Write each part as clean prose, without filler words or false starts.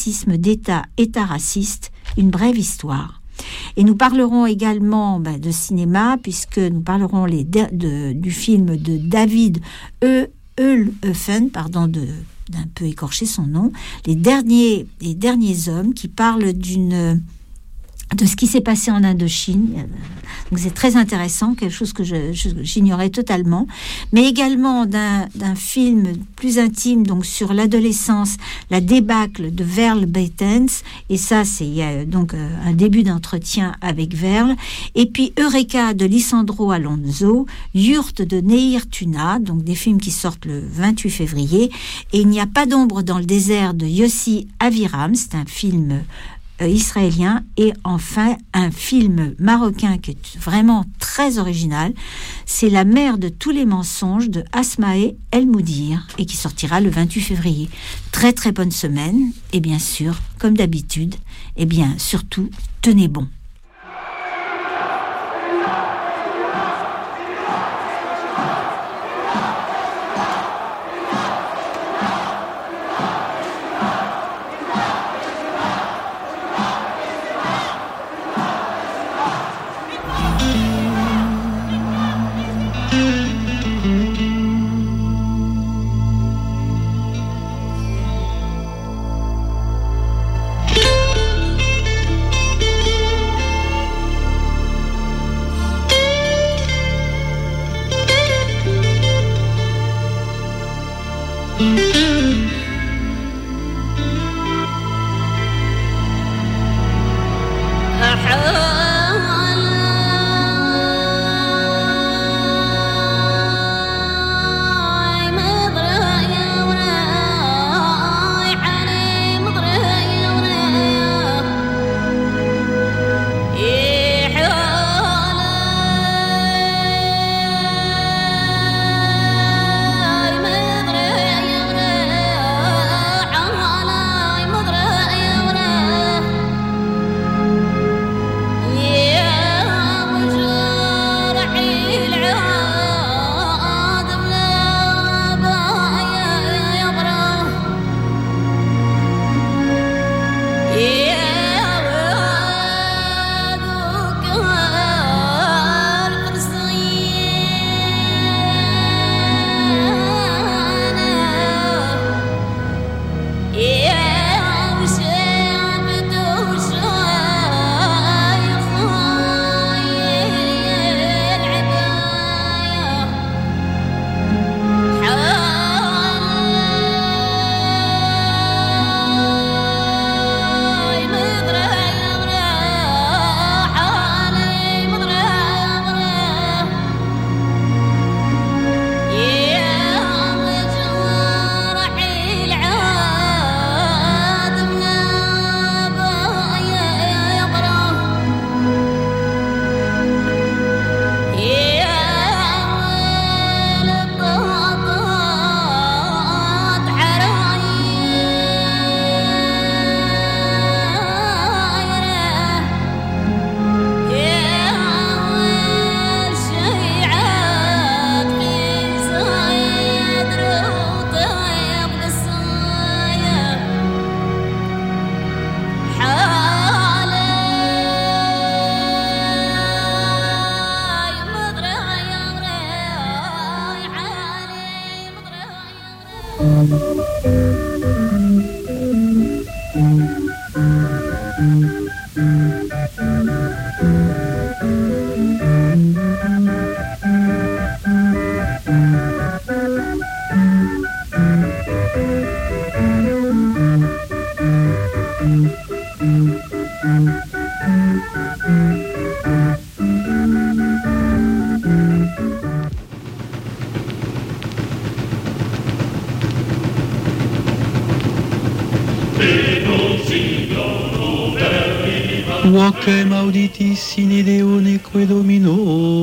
racisme d'État, État raciste, une brève histoire. Et nous parlerons également de cinéma, puisque nous parlerons du film de David Eulhoffen, d'un peu écorcher son nom, les derniers hommes, qui parlent de ce qui s'est passé en Indochine. Donc c'est très intéressant, quelque chose que j'ignorais totalement, mais également d'un film plus intime, donc sur l'adolescence, la débâcle de Verl Beitens, et ça il y a donc un début d'entretien avec Verl, et puis Eureka de Lisandro Alonso, Yurt de Neir Tuna, donc des films qui sortent le 28 février, et Il n'y a pas d'ombre dans le désert de Yossi Aviram, c'est un film israélien, et enfin un film marocain qui est vraiment très original, c'est La mère de tous les mensonges de Asmae El Moudir, et qui sortira le 28 février. Très très bonne semaine, et bien sûr, comme d'habitude, et bien surtout, tenez bon. Vocem auditis sine Deo neque Domino.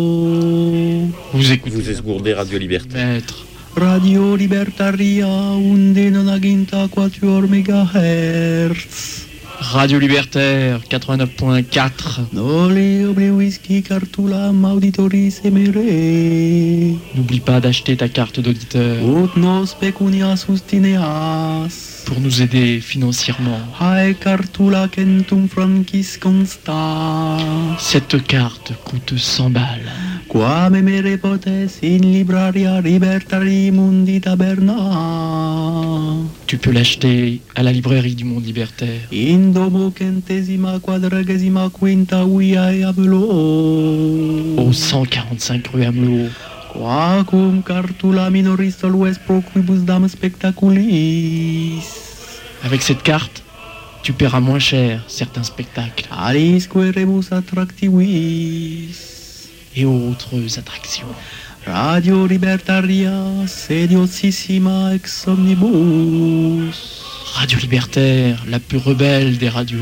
Vous esgourdez Radio Liberté. Maître. Radio Libertaria unde non aginta quatuor megahertz. Radio Libertaire 89.4. Noli obli whisky cartulam auditoris emere. N'oublie pas d'acheter ta carte d'auditeur Ut nos pecunia sustineas. pour nous aider financièrement. Hae cartula centum francis consta. Cette carte coûte 100 balles. Quam emere potes in libraria libertari mundi taberna. Tu peux l'acheter à la librairie du Monde Libertaire. In domo centesima quadragesima quinta viae Amelot. Au 145 rue Amelot. Quacum cartula minoris solues pro quibus dam spectaculis. Avec cette carte, tu paieras moins cher certains spectacles Alisque rebus attractivis. et autres attractions. Radio Libertaria sediosissima ex omnibus. Radio Libertaire, la plus rebelle des radios.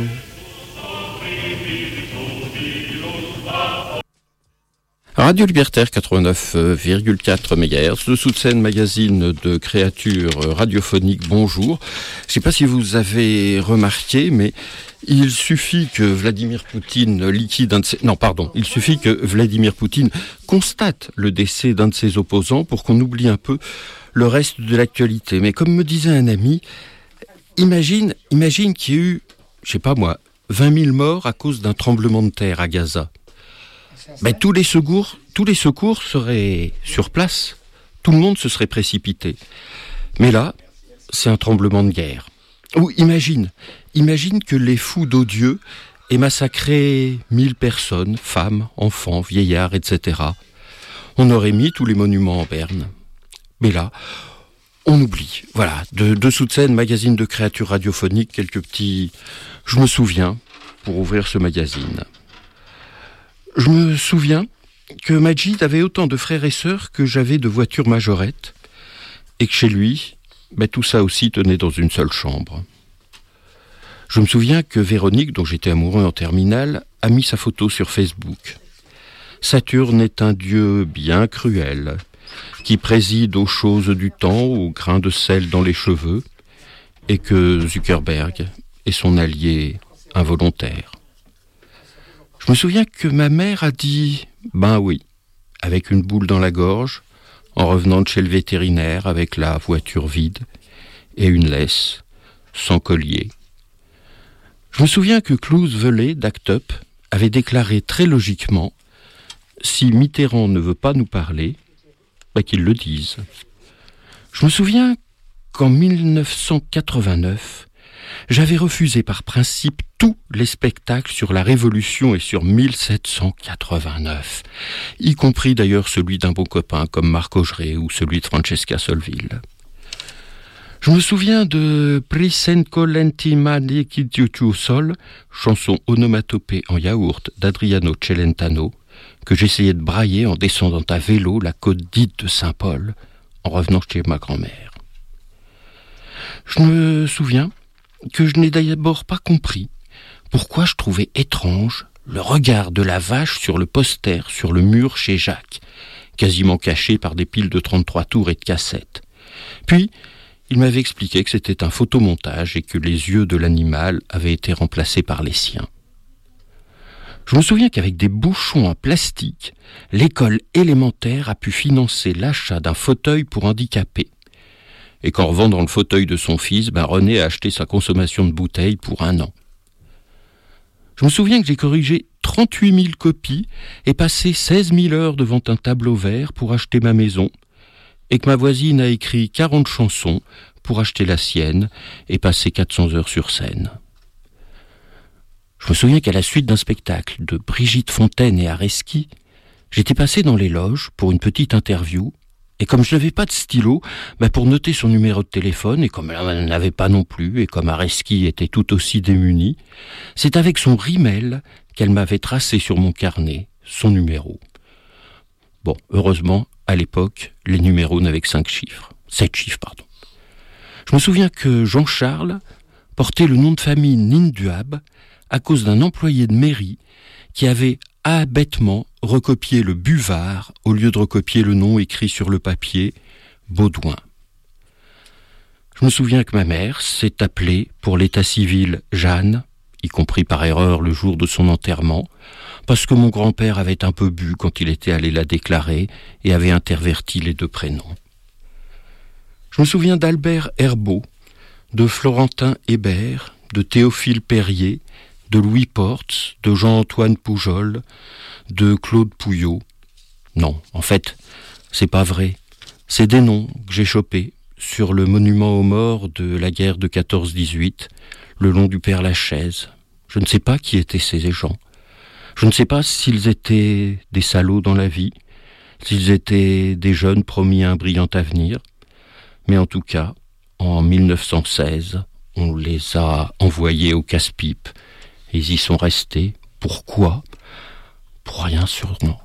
Radio Libertaire 89,4 MHz, le Sous-de-Seine, magazine de créatures radiophoniques. Bonjour. Je ne sais pas si vous avez remarqué, mais il suffit que Vladimir Poutine liquide un de ses... Non, pardon. Il suffit que Vladimir Poutine constate le décès d'un de ses opposants pour qu'on oublie un peu le reste de l'actualité. Mais comme me disait un ami, imagine qu'il y a eu, je sais pas moi, 20 000 morts à cause d'un tremblement de terre à Gaza. Ben, tous les secours seraient sur place. Tout le monde se serait précipité. Mais là, c'est un tremblement de guerre. Ou imagine que les fous d'odieux aient massacré 1000 personnes, femmes, enfants, vieillards, etc. On aurait mis tous les monuments en berne. Mais là, on oublie. Voilà, de Sous-de-Seine, magazine de créatures radiophoniques, quelques petits... Je me souviens, pour ouvrir ce magazine... Je me souviens que Majid avait autant de frères et sœurs que j'avais de voitures majorettes, et que chez lui, tout ça aussi tenait dans une seule chambre. Je me souviens que Véronique, dont j'étais amoureux en terminale, a mis sa photo sur Facebook. Saturne est un dieu bien cruel, qui préside aux choses du temps, aux grains de sel dans les cheveux, et que Zuckerberg est son allié involontaire. Je me souviens que ma mère a dit « Ben oui », avec une boule dans la gorge, en revenant de chez le vétérinaire avec la voiture vide et une laisse, sans collier. Je me souviens que Klaus Velay d'Act Up avait déclaré très logiquement « Si Mitterrand ne veut pas nous parler, qu'il le dise ». Je me souviens qu'en 1989, j'avais refusé par principe tous les spectacles sur la Révolution et sur 1789, y compris d'ailleurs celui d'un bon copain comme Marc Augeret ou celui de Francesca Solville. Je me souviens de Prisenko Lentima Nikitiutu Sol, chanson onomatopée en yaourt d'Adriano Celentano, que j'essayais de brailler en descendant à vélo la côte dite de Saint-Paul, en revenant chez ma grand-mère. Je me souviens que je n'ai d'abord pas compris pourquoi je trouvais étrange le regard de la vache sur le poster, sur le mur chez Jacques, quasiment caché par des piles de 33 tours et de cassettes. Puis, il m'avait expliqué que c'était un photomontage et que les yeux de l'animal avaient été remplacés par les siens. Je me souviens qu'avec des bouchons en plastique, l'école élémentaire a pu financer l'achat d'un fauteuil pour handicapés. Et qu'en revendant le fauteuil de son fils, René a acheté sa consommation de bouteilles pour 1 an. Je me souviens que j'ai corrigé 38 000 copies et passé 16 000 heures devant un tableau vert pour acheter ma maison, et que ma voisine a écrit 40 chansons pour acheter la sienne et passer 400 heures sur scène. Je me souviens qu'à la suite d'un spectacle de Brigitte Fontaine et Areski, j'étais passé dans les loges pour une petite interview. Et comme je n'avais pas de stylo, pour noter son numéro de téléphone, et comme elle n'avait pas non plus, et comme Areski était tout aussi démunie, c'est avec son rimel qu'elle m'avait tracé sur mon carnet son numéro. Bon, heureusement, à l'époque, les numéros n'avaient que 7 chiffres. Je me souviens que Jean-Charles portait le nom de famille Ninduab à cause d'un employé de mairie qui avait bêtement recopier le buvard au lieu de recopier le nom écrit sur le papier, Baudouin. Je me souviens que ma mère s'est appelée pour l'état civil Jeanne, y compris par erreur le jour de son enterrement, parce que mon grand-père avait un peu bu quand il était allé la déclarer et avait interverti les deux prénoms. Je me souviens d'Albert Herbeau, de Florentin Hébert, de Théophile Perrier, de Louis Portes, de Jean-Antoine Poujol, de Claude Pouillot. Non, en fait, c'est pas vrai. C'est des noms que j'ai chopés sur le monument aux morts de la guerre de 14-18, le long du Père-Lachaise. Je ne sais pas qui étaient ces gens. Je ne sais pas s'ils étaient des salauds dans la vie, s'ils étaient des jeunes promis un brillant avenir. Mais en tout cas, en 1916, on les a envoyés au casse-pipe. Ils y sont restés. Pourquoi ? Pour rien sûrement.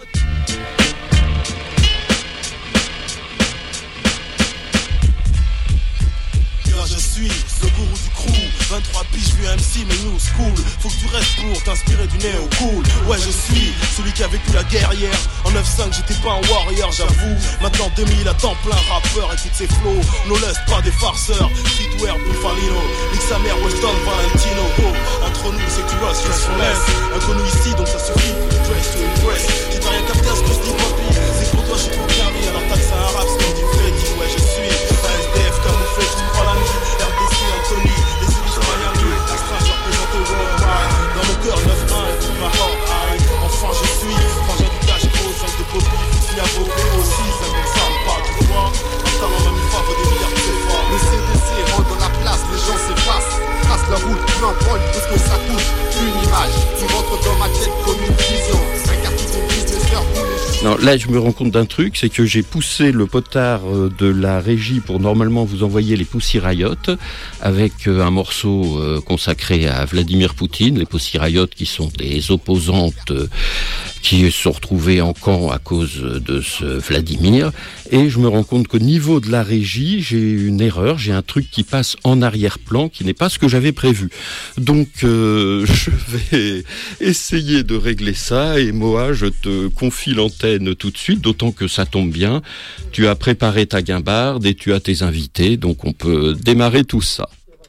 Je suis ce gourou du crew, 23 piges vu MC mais new school. Faut que tu restes pour t'inspirer du néo cool. Ouais je suis celui qui a vécu la guerre hier. En 9-5 j'étais pas un warrior j'avoue. Maintenant 2000 à temps plein rappeur. Écoute ces flows, no lust pas des farceurs. Streetwear Buffalino, nique sa mère Weston Valentino. Oh, entre nous c'est que tu vois stressless. Inconnu ici donc ça suffit. Dress to impress. Si t'as rien capté à ce que je dis papy, c'est pour toi je suis trop carré. Alors taxe un rap ce qu'on dit Freddy. Ouais je suis un SDF camouflé tu me prends la nuit. RDC Anthony, les élites Miami. Extra je représente le worldwide. Dans mon cœur 9-1 et tout ma heart high. Enfin je suis frangin du cash beau, 5 de copie. Si à vos aussi, ça ne me pas tu vois. Un talent même une fois, vaut des milliards de fois. Le CDC rentre dans la place, les gens s'effacent. Trace la route, plus en vol, tout ce que ça coûte. Une image, tu rentres dans ma tête comme une vision. Un quartier de businesseur où les... Non, là, je me rends compte d'un truc, c'est que j'ai poussé le potard de la régie pour normalement vous envoyer les Pussy Riot avec un morceau consacré à Vladimir Poutine, les Pussy Riot qui sont des opposantes qui se sont retrouvées en camp à cause de ce Vladimir. Et je me rends compte qu'au niveau de la régie, j'ai une erreur, j'ai un truc qui passe en arrière-plan qui n'est pas ce que j'avais prévu. Donc, je vais essayer de régler ça et Moa, je te confie l'antenne tout de suite, d'autant que ça tombe bien. Tu as préparé ta guimbarde et tu as tes invités, donc on peut démarrer tout ça.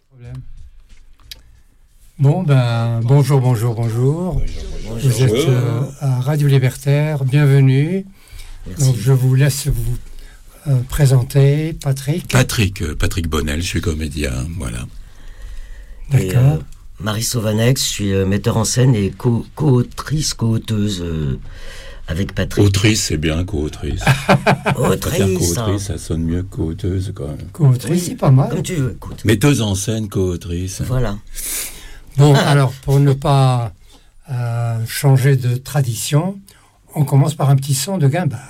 Bon, bonjour. Vous êtes à Radio Libertaire, bienvenue. Merci. Donc, je vous laisse vous présenter, Patrick. Patrick Bonnel, je suis comédien, voilà. D'accord. Marie Sauvanex, je suis metteur en scène et co-auteuse avec Patrick. Autrice, c'est bien, co-autrice. Autrice. Co-autrice, ça sonne mieux que co-auteuse, quand même. Co-autrice, Oui, c'est pas mal. Comme tu veux, écoute. Metteuse en scène, co-autrice. Voilà. Bon, alors, pour ne pas changer de tradition, on commence par un petit son de guimbarde.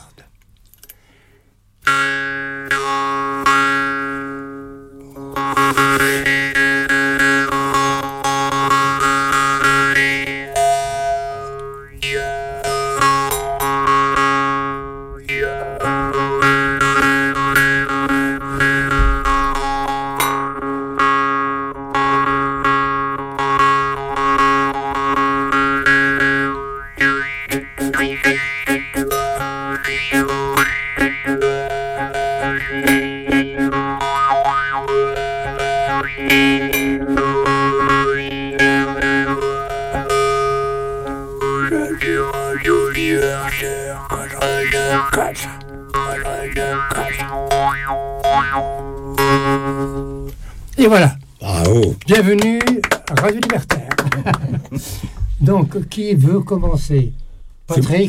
Et voilà. Bravo. Bienvenue à Radio Libertaire. Donc, qui veut commencer ? Patrick ?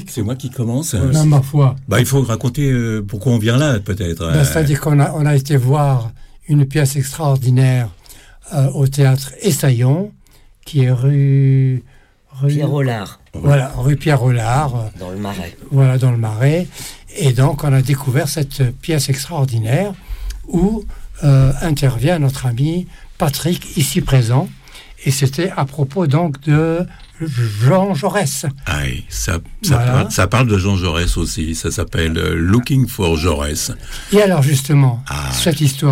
C'est moi qui commence. Non, ma foi. Il faut raconter pourquoi on vient là, peut-être. C'est-à-dire qu'on a été voir une pièce extraordinaire au théâtre Essaillon, qui est rue Pierre-Rollard. Voilà, rue Pierre-Rollard. Dans le Marais. Voilà, dans le Marais. Et donc, on a découvert cette pièce extraordinaire où intervient notre ami Patrick, ici présent. Et c'était à propos donc de Jean Jaurès. Aïe, ça parle de Jean Jaurès aussi. Ça s'appelle Looking for Jaurès. Et alors, justement, cette histoire,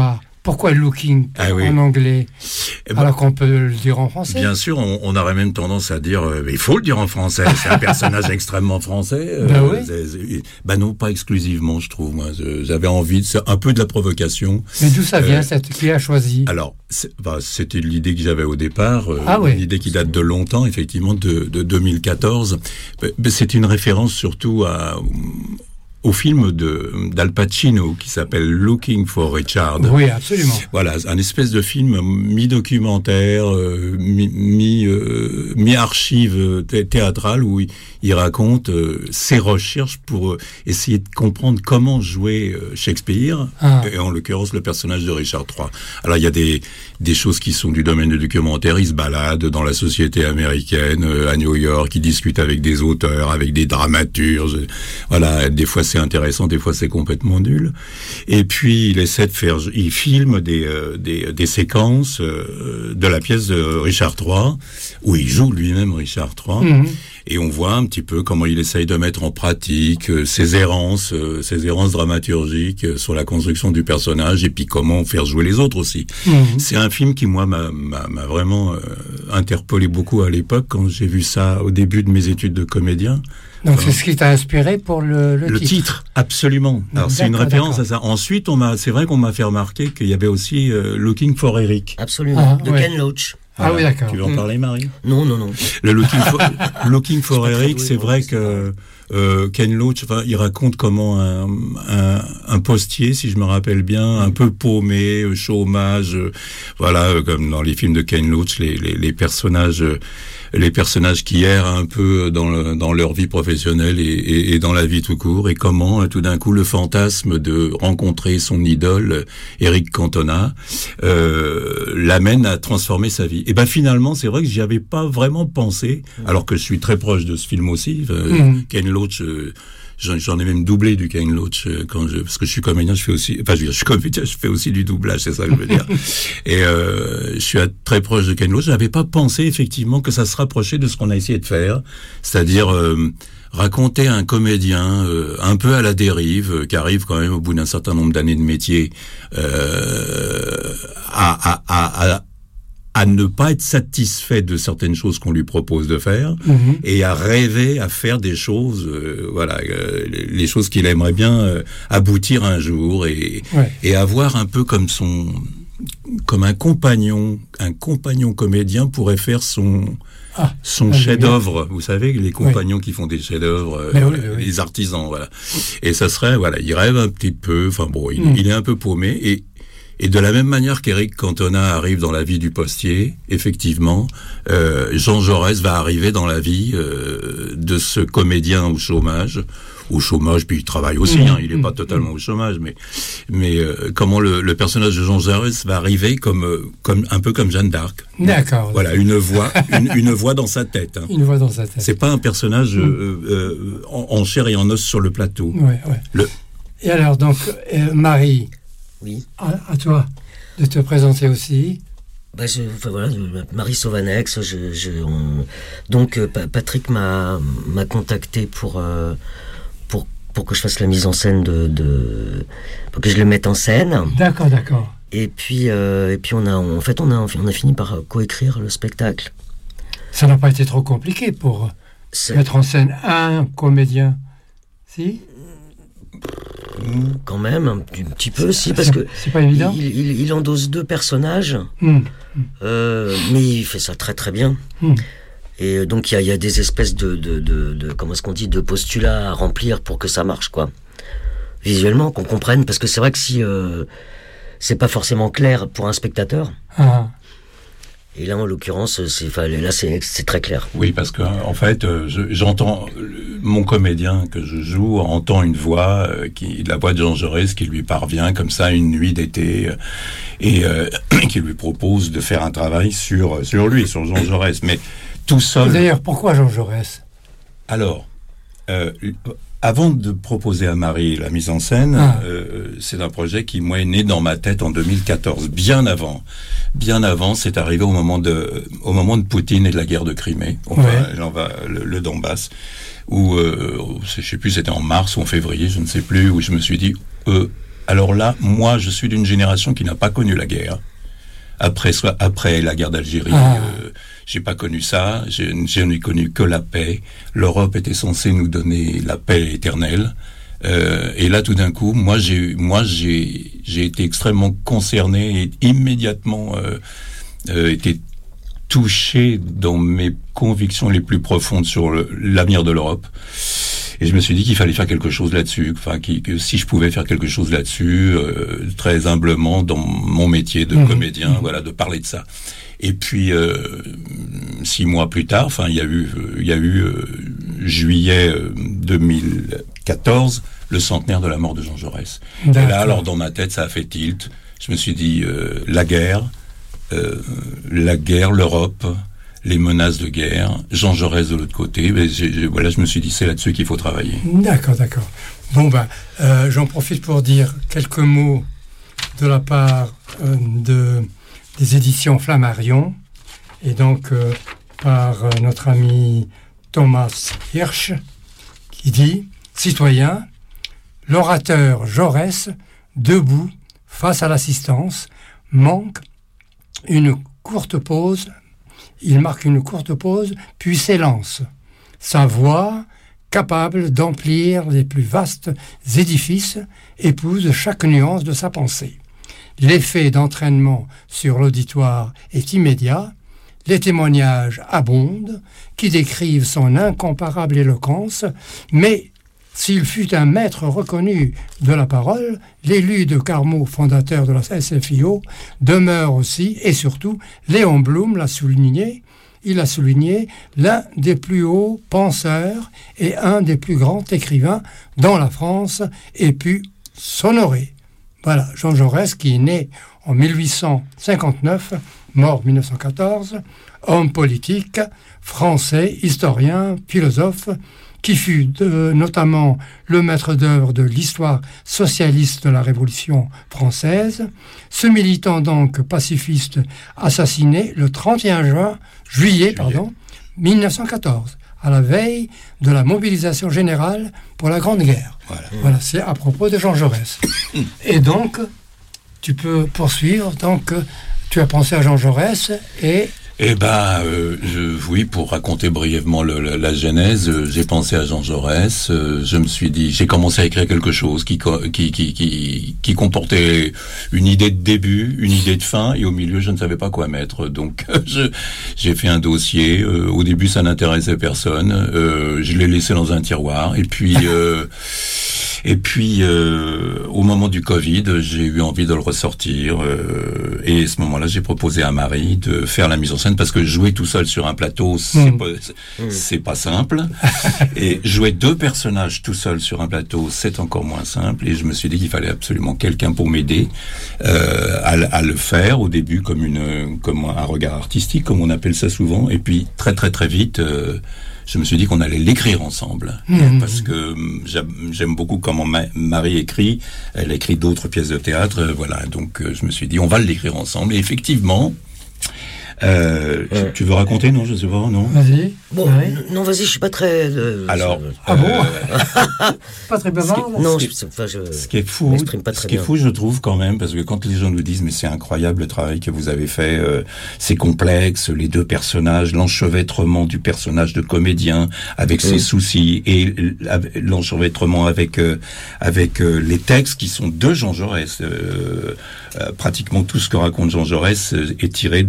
Pourquoi looking en anglais alors qu'on peut le dire en français? Bien sûr, on aurait même tendance à dire il faut le dire en français, c'est un personnage extrêmement français. Non, pas exclusivement, je trouve. Moi, j'avais envie, c'est un peu de la provocation. Mais d'où ça vient, qui a choisi? Alors, c'était l'idée que j'avais au départ, une idée qui date de longtemps, effectivement, de 2014. C'est une référence surtout au film d'Al Pacino qui s'appelle Looking for Richard. Oui, absolument. Voilà, un espèce de film mi-documentaire, mi-archive théâtrale où il raconte ses recherches pour essayer de comprendre comment jouer Shakespeare, et en l'occurrence le personnage de Richard III. Alors il y a des choses qui sont du domaine du documentaire, il se balade dans la société américaine, à New York, il discute avec des auteurs, avec des dramaturges, voilà, des fois c'est intéressant, des fois c'est complètement nul. Et puis il filme des séquences de la pièce de Richard III, où il joue lui-même Richard III, et on voit un petit peu comment il essaye de mettre en pratique ses errances dramaturgiques sur la construction du personnage, et puis comment faire jouer les autres aussi. C'est un film qui, moi, m'a vraiment interpellé beaucoup à l'époque, quand j'ai vu ça au début de mes études de comédien. Donc c'est ce qui t'a inspiré pour le titre. Absolument. Alors c'est une référence à ça. Ensuite, c'est vrai qu'on m'a fait remarquer qu'il y avait aussi Looking for Eric. Absolument. Ken Loach. Voilà. Ah oui, d'accord. Tu veux en parler, Marie? Non. Le Looking for Eric, c'est vrai que Ken Loach, il raconte comment un postier, si je me rappelle bien, un peu paumé, chômage, comme dans les films de Ken Loach, les personnages qui errent un peu dans leur vie professionnelle et dans la vie tout court, et comment tout d'un coup le fantasme de rencontrer son idole Eric Cantona l'amène à transformer sa vie. Et finalement, c'est vrai que j'y avais pas vraiment pensé, alors que je suis très proche de ce film aussi. Ken Loach, j'en ai même doublé du Ken Loach parce que je suis comédien, je fais aussi du doublage, c'est ça que je veux dire. Et je suis très proche de Ken Loach. Je n'avais pas pensé effectivement que ça se rapprochait de ce qu'on a essayé de faire, c'est-à-dire raconter un comédien un peu à la dérive, qui arrive quand même au bout d'un certain nombre d'années de métier à ne pas être satisfait de certaines choses qu'on lui propose de faire, et à rêver à faire des choses, les choses qu'il aimerait bien aboutir un jour, et avoir un peu comme un compagnon comédien pourrait faire son chef-d'œuvre. Vous savez, les compagnons qui font des chefs-d'œuvre, les artisans, voilà. Et ça serait, il rêve un petit peu, il est un peu paumé, et de la même manière qu'Eric Cantona arrive dans la vie du postier, effectivement, Jean Jaurès va arriver dans la vie de ce comédien au chômage, puis il travaille aussi, il n'est pas totalement au chômage, mais comment le personnage de Jean Jaurès va arriver un peu comme Jeanne d'Arc. D'accord. Voilà, une voix dans sa tête. Une voix dans sa tête. C'est pas un personnage en chair et en os sur le plateau. Et alors, donc, Marie, oui. À toi de te présenter aussi. Marie Sauvanex. Donc Patrick m'a contacté pour que je fasse la mise en scène pour que je le mette en scène. D'accord. Et puis on a fini par coécrire le spectacle. Ça n'a pas été trop compliqué pour mettre en scène un comédien, si? Quand même, un petit peu, si, parce que c'est pas évident. Il endosse deux personnages, mais il fait ça très très bien. Et donc il y a des espèces de comment est-ce qu'on dit, de postulats à remplir pour que ça marche, quoi. Visuellement, qu'on comprenne, parce que c'est vrai que si c'est pas forcément clair pour un spectateur. Et là, en l'occurrence, c'est très clair. Oui, parce que en fait, j'entends mon comédien que je joue entend une voix la voix de Jean Jaurès qui lui parvient comme ça une nuit d'été et qui lui propose de faire un travail sur Jean Jaurès, mais tout seul. D'ailleurs, pourquoi Jean Jaurès? Alors, avant de proposer à Marie la mise en scène, c'est un projet qui, moi, est né dans ma tête en 2014, bien avant, c'est arrivé au moment de Poutine et de la guerre de Crimée, le Donbass, où, je sais plus, c'était en mars ou en février, je ne sais plus, où je me suis dit, Alors là, moi, je suis d'une génération qui n'a pas connu la guerre. Après la guerre d'Algérie, j'ai pas connu ça. Je n'ai connu que la paix. L'Europe était censée nous donner la paix éternelle. Et là, tout d'un coup, moi, j'ai été extrêmement concerné et immédiatement été touché dans mes convictions les plus profondes sur l'avenir de l'Europe. Et je me suis dit qu'il fallait faire quelque chose là-dessus, que si je pouvais faire quelque chose là-dessus, très humblement dans mon métier de comédien, de parler de ça. Et puis 6 mois plus tard, il y a eu juillet 2014, le centenaire de la mort de Jean Jaurès. D'accord. Et là, alors dans ma tête, ça a fait tilt. Je me suis dit la guerre, l'Europe, les menaces de guerre, Jean Jaurès de l'autre côté. Je me suis dit, c'est là-dessus qu'il faut travailler. D'accord. Bon, j'en profite pour dire quelques mots de la part des éditions Flammarion, et donc par notre ami Thomas Hirsch, qui dit « Citoyens, l'orateur Jaurès, debout face à l'assistance, marque une courte pause, puis s'élance. Sa voix, capable d'emplir les plus vastes édifices, épouse chaque nuance de sa pensée. L'effet d'entraînement sur l'auditoire est immédiat, les témoignages abondent, qui décrivent son incomparable éloquence, mais s'il fut un maître reconnu de la parole, l'élu de Carmaux, fondateur de la SFIO, demeure aussi, et surtout, Léon Blum l'a souligné, l'un des plus hauts penseurs et un des plus grands écrivains dont la France ait pu s'honorer. Voilà, Jean Jaurès, qui est né en 1859, mort 1914, homme politique, français, historien, philosophe, qui fut notamment le maître d'œuvre de l'histoire socialiste de la Révolution française. Ce militant donc pacifiste assassiné le 31 juillet 1914, à la veille de la mobilisation générale pour la Grande Guerre. Voilà, c'est à propos de Jean Jaurès. Et donc, tu peux poursuivre. Donc, tu as pensé à Jean Jaurès et... oui, pour raconter brièvement la genèse, j'ai pensé à Jean Jaurès. Je me suis dit, j'ai commencé à écrire quelque chose qui comportait une idée de début, une idée de fin, et au milieu, je ne savais pas quoi mettre. Donc, j'ai fait un dossier. Au début, ça n'intéressait personne. Je l'ai laissé dans un tiroir. Et puis, au moment du Covid, j'ai eu envie de le ressortir. Et à ce moment-là, j'ai proposé à Marie de faire la mise en scène, parce que jouer tout seul sur un plateau, c'est pas simple. Et jouer 2 personnages tout seul sur un plateau, c'est encore moins simple. Et je me suis dit qu'il fallait absolument quelqu'un pour m'aider à le faire au début comme un regard artistique, comme on appelle ça souvent. Et puis très très très vite, je me suis dit qu'on allait l'écrire ensemble, parce que j'aime beaucoup comment Marie écrit. Elle écrit d'autres pièces de théâtre, donc je me suis dit on va l'écrire ensemble. Et effectivement, tu veux raconter? Non, je sais pas, non. Vas-y. Bon, non, vas-y, je suis pas très... Alors... Pas très bavard? Non, ce qui est fou, je trouve, quand même, parce que quand les gens nous disent, mais c'est incroyable le travail que vous avez fait, c'est complexe, les 2 personnages, l'enchevêtrement du personnage de comédien, avec ses soucis, et l'enchevêtrement avec les textes qui sont de Jean Jaurès. Pratiquement tout ce que raconte Jean Jaurès est tiré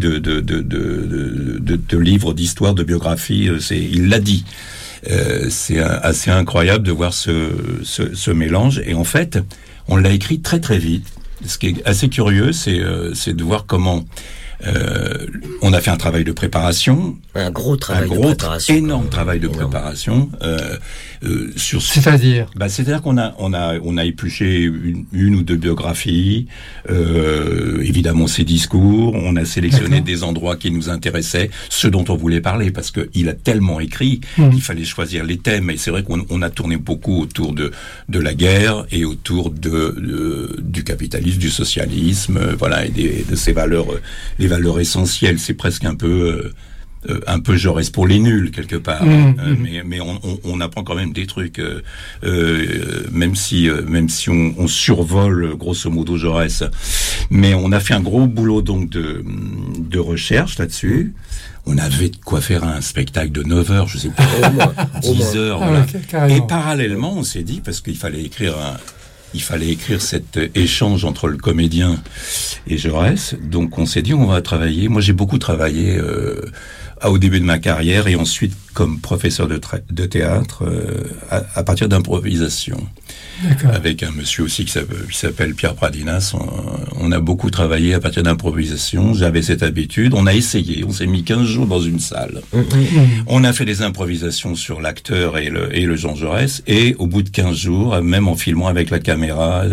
de livres d'histoire, de biographie. Il l'a dit. C'est assez incroyable de voir ce mélange. Et en fait, on l'a écrit très très vite. Ce qui est assez curieux, c'est de voir comment on a fait un travail de préparation. Un gros travail de préparation. Énorme travail de préparation. C'est-à-dire c'est-à-dire qu'on a épluché une ou 2 biographies, évidemment ses discours, on a sélectionné des endroits qui nous intéressaient, ceux dont on voulait parler, parce que il a tellement écrit qu'il fallait choisir les thèmes. Et c'est vrai qu'on a tourné beaucoup autour de la guerre et autour du capitalisme, du socialisme, et de ces valeurs, les valeurs essentielles. C'est presque un peu un peu Jaurès pour les nuls quelque part, mais on apprend quand même des trucs, même si on survole grosso modo Jaurès. Mais on a fait un gros boulot donc de recherche là-dessus. On avait de quoi faire un spectacle de 9 heures, je sais pas, 10 heures. Voilà. Et parallèlement, on s'est dit, parce qu'il fallait écrire cet échange entre le comédien et Jaurès. Donc on s'est dit, on va travailler. Moi, j'ai beaucoup travaillé au début de ma carrière et ensuite comme professeur de théâtre à partir d'improvisation. D'accord. Avec un monsieur aussi qui s'appelle Pierre Pradinas. On a beaucoup travaillé à partir d'improvisation. J'avais cette habitude. On a essayé. On s'est mis 15 jours dans une salle. On a fait des improvisations sur l'acteur et le Jean Jaurès. Et au bout de 15 jours, même en filmant avec la caméra,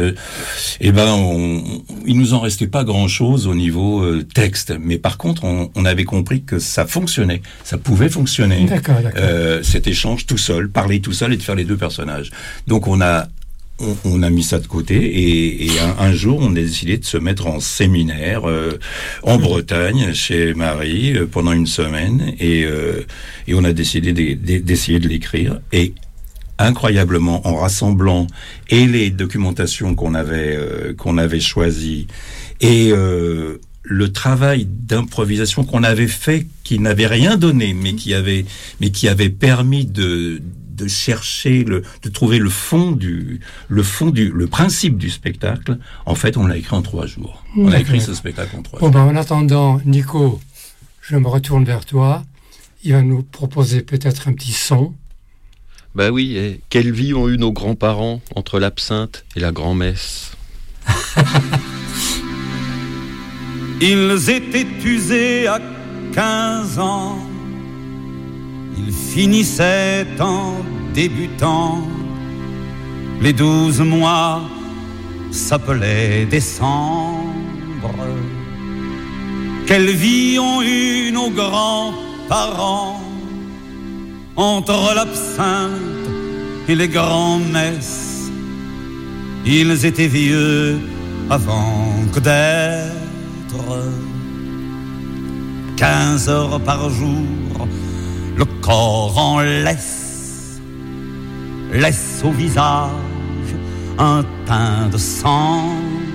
il nous en restait pas grand-chose au niveau texte. Mais par contre, on avait compris que ça fonctionnait. Ça pouvait fonctionner. D'accord. Cet échange tout seul, parler tout seul et de faire les deux personnages. Donc on a mis ça de côté et un jour on a décidé de se mettre en séminaire en Bretagne chez Marie pendant une semaine et on a décidé d'essayer de l'écrire et incroyablement en rassemblant et les documentations qu'on avait choisies et le travail d'improvisation qu'on avait fait qui n'avait rien donné mais qui avait permis de chercher de trouver le principe du spectacle. En fait, on l'a écrit en 3 jours. On a écrit ce spectacle en 3 jours. En attendant, Nico, je me retourne vers toi. Il va nous proposer peut-être un petit son. Bah oui, et quelle vie ont eu nos grands-parents entre l'absinthe et la grand-messe. Ils étaient usés à 15 ans. Ils finissaient en débutant. Les 12 mois s'appelaient décembre. Quelle vie ont eu nos grands-parents entre l'absinthe et les grands-messes. Ils étaient vieux avant que d'être 15 heures par jour, le corps en laisse au visage un teint de cendre.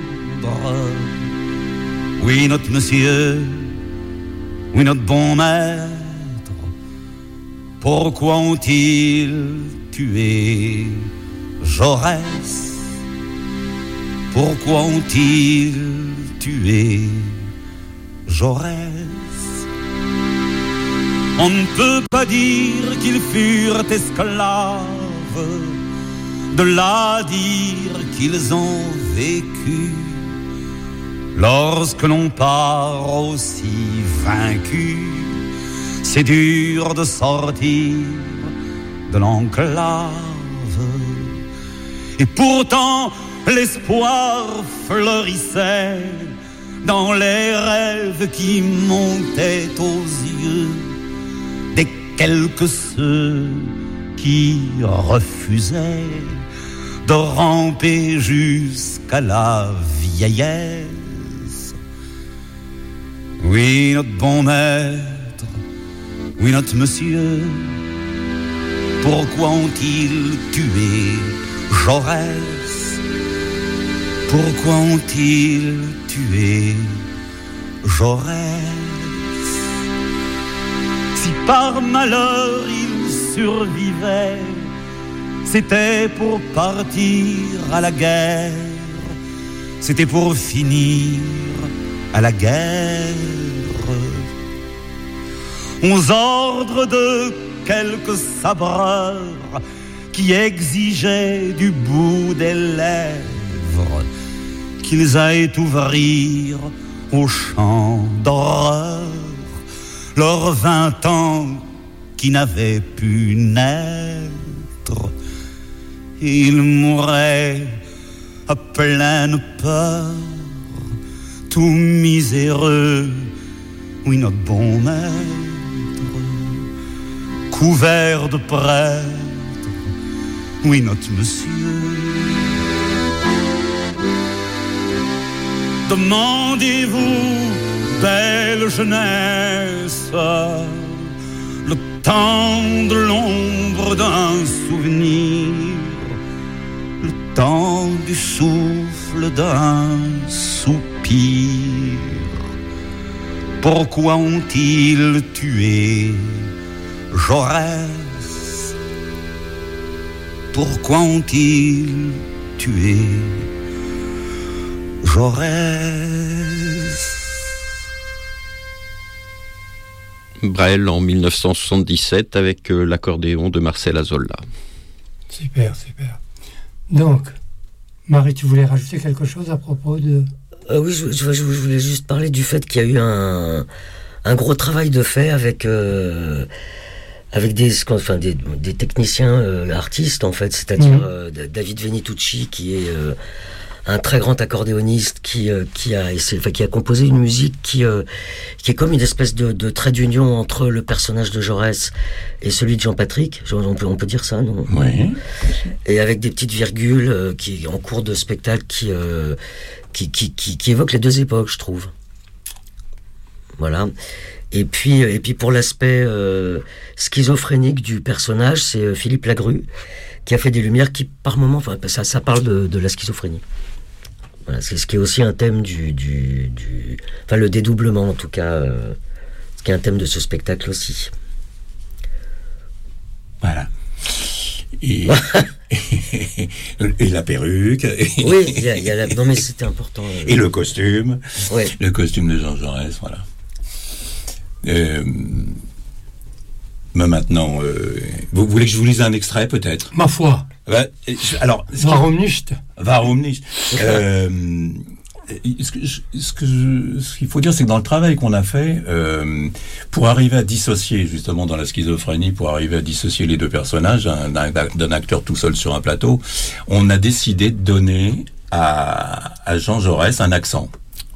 Oui, notre monsieur, oui, notre bon maître, pourquoi ont-ils tué Jaurès? Pourquoi ont-ils tué Jaurès? On ne peut pas dire qu'ils furent esclaves, de là dire qu'ils ont vécu. Lorsque l'on part aussi vaincu, c'est dur de sortir de l'enclave. Et pourtant, l'espoir fleurissait dans les rêves qui montaient aux yeux des quelques ceux qui refusaient de ramper jusqu'à la vieillesse. Oui, notre bon maître, oui, notre monsieur, pourquoi ont-ils tué Jaurès? Pourquoi ont-ils tué Jaurès? Si par malheur il survivait, c'était pour partir à la guerre, c'était pour finir à la guerre. Aux ordres de quelques sabreurs qui exigeaient du bout des lèvres qu'ils aillent ouvrir au champ d'horreur leurs 20 ans qui n'avaient pu naître. Ils mouraient à pleine peur, tout miséreux, oui, notre bon maître, couvert de prêtres, oui, notre monsieur. Demandez-vous, belle jeunesse, le temps de l'ombre d'un souvenir, le temps du souffle d'un soupir. Pourquoi ont-ils tué Jaurès? Pourquoi ont-ils tué Jaurès? Brel en 1977 avec l'accordéon de Marcel Azolla. Super. Donc, Marie, tu voulais rajouter quelque chose à propos de... Oui, je voulais juste parler du fait qu'il y a eu un gros travail de fait avec des techniciens artistes, en fait, c'est-à-dire David Venitucci, qui est un très grand accordéoniste qui a composé une musique qui est comme une espèce de trait d'union entre le personnage de Jaurès et celui de Jean-Patrick. On peut dire ça, non? Oui. Et avec des petites virgules qui en cours de spectacle qui évoquent les deux époques, je trouve. Voilà. Et puis pour l'aspect schizophrénique du personnage, c'est Philippe Lagrue qui a fait des lumières qui, par moments, ça parle de la schizophrénie. Voilà, c'est ce qui est aussi un thème le dédoublement, en tout cas, ce qui est un thème de ce spectacle aussi. Voilà. Et la perruque. Oui, non mais c'était important. Et le costume. Ouais. Le costume de Jean Jaurès, voilà. Mais maintenant, vous voulez que je vous lise un extrait, peut-être? Ma foi. Alors, Warum nicht? Ce qu'il faut dire, c'est que dans le travail qu'on a fait, pour arriver à dissocier, justement, dans la schizophrénie, pour arriver à dissocier les deux personnages, d'un acteur tout seul sur un plateau, on a décidé de donner à Jean Jaurès un accent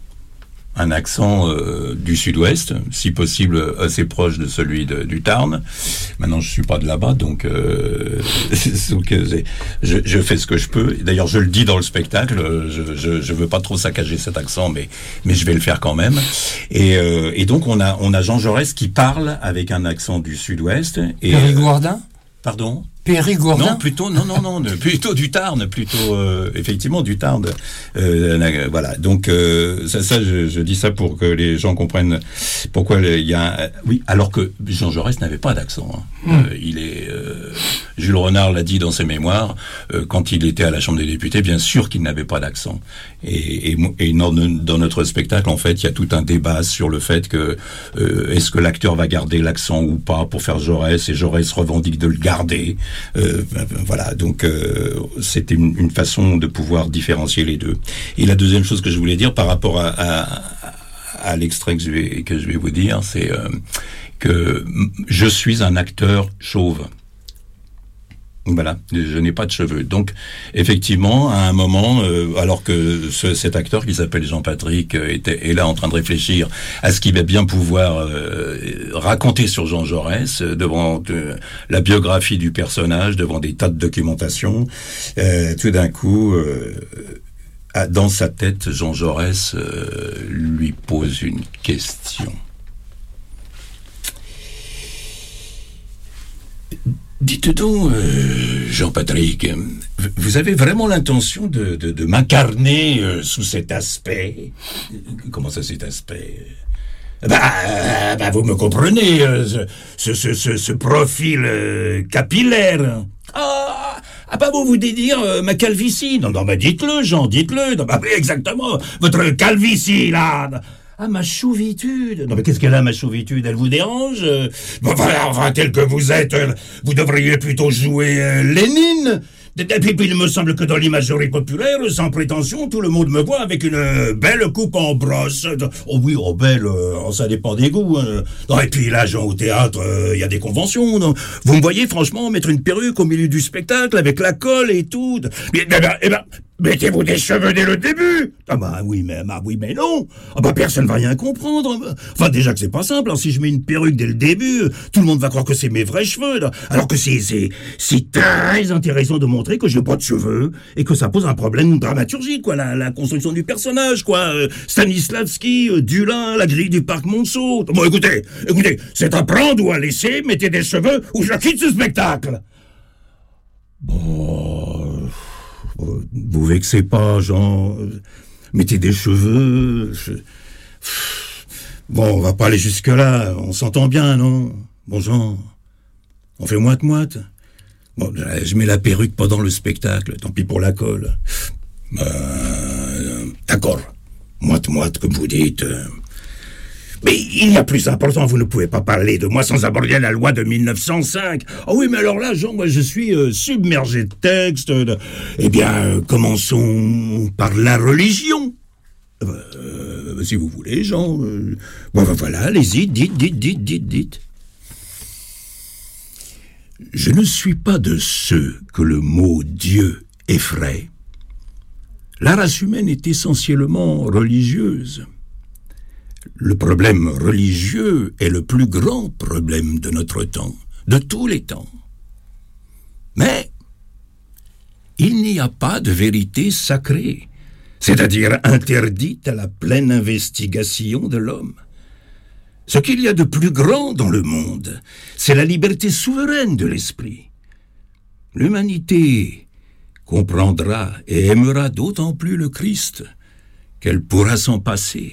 du sud-ouest, si possible assez proche de celui du Tarn. Maintenant, je suis pas de là-bas, donc je fais ce que je peux. D'ailleurs, je le dis dans le spectacle, je veux pas trop saccager cet accent, mais je vais le faire quand même. Et donc, on a Jean Jaurès qui parle avec un accent du sud-ouest. Périgordin? Pardon? Périgordin? Non, plutôt du Tarn, effectivement du Tarn. Voilà. Donc ça, je dis ça pour que les gens comprennent pourquoi il y a. Oui, alors que Jean Jaurès n'avait pas d'accent. Jules Renard l'a dit dans ses mémoires quand il était à la Chambre des députés. Bien sûr qu'il n'avait pas d'accent. Et dans notre spectacle, en fait, il y a tout un débat sur le fait que est-ce que l'acteur va garder l'accent ou pas pour faire Jaurès, et Jaurès revendique de le garder. Voilà, donc c'était une façon de pouvoir différencier les deux. Et la deuxième chose que je voulais dire par rapport à l'extrait que je vais vous dire, c'est que je suis un acteur chauve. Voilà, je n'ai pas de cheveux. Donc, effectivement, à un moment, alors que cet acteur qui s'appelle Jean-Patrick est là en train de réfléchir à ce qu'il va bien pouvoir raconter sur Jean Jaurès, devant la biographie du personnage, devant des tas de documentation, tout d'un coup, dans sa tête, Jean Jaurès lui pose une question. Dites donc, Jean-Patrick, vous avez vraiment l'intention de m'incarner sous cet aspect? Comment ça, cet aspect? Bah, vous me comprenez, ce profil capillaire. Vous voulez dire ma calvitie? Non, mais dites-le, Jean, dites-le. Non, exactement, votre calvitie, là. Ma chouvitude. Non, mais qu'est-ce qu'elle a, ma chouvitude? Elle vous dérange? Enfin, tel que vous êtes, vous devriez plutôt jouer Lénine. Et puis, il me semble que dans l'imagerie populaire, sans prétention, tout le monde me voit avec une belle coupe en brosse. Oh oui, belle, ça dépend des goûts. Non, et puis là, Jean, au théâtre, il y a des conventions. Non. Vous me voyez, franchement, mettre une perruque au milieu du spectacle avec la colle et tout. Mettez-vous des cheveux dès le début. Ah bah oui, mais non. Ah bah personne va rien comprendre. Enfin, déjà que c'est pas simple. Alors, si je mets une perruque dès le début, tout le monde va croire que c'est mes vrais cheveux. Là. Alors que c'est très intéressant de montrer que j'ai pas de cheveux et que ça pose un problème dramaturgique, quoi. La construction du personnage, quoi. Stanislavski, Dulin, la grille du parc Monceau. Bon, écoutez, c'est à prendre ou à laisser. Mettez des cheveux ou je quitte ce spectacle. Bon, vous vexez pas, Jean. Mettez des cheveux. Bon, on va pas aller jusque-là. On s'entend bien, non? Bon, Jean, on fait moite-moite. Bon, je mets la perruque pendant le spectacle. Tant pis pour la colle. D'accord. Moite-moite, comme vous dites. Mais il y a plus important, vous ne pouvez pas parler de moi sans aborder la loi de 1905. Oh oui, mais alors là, Jean, moi je suis submergé de textes. Eh bien, commençons par la religion. Si vous voulez, Jean. Bon, voilà, allez-y, dites. Je ne suis pas de ceux que le mot Dieu effraie. La race humaine est essentiellement religieuse. Le problème religieux est le plus grand problème de notre temps, de tous les temps. Mais il n'y a pas de vérité sacrée, c'est-à-dire interdite à la pleine investigation de l'homme. Ce qu'il y a de plus grand dans le monde, c'est la liberté souveraine de l'esprit. L'humanité comprendra et aimera d'autant plus le Christ qu'elle pourra s'en passer.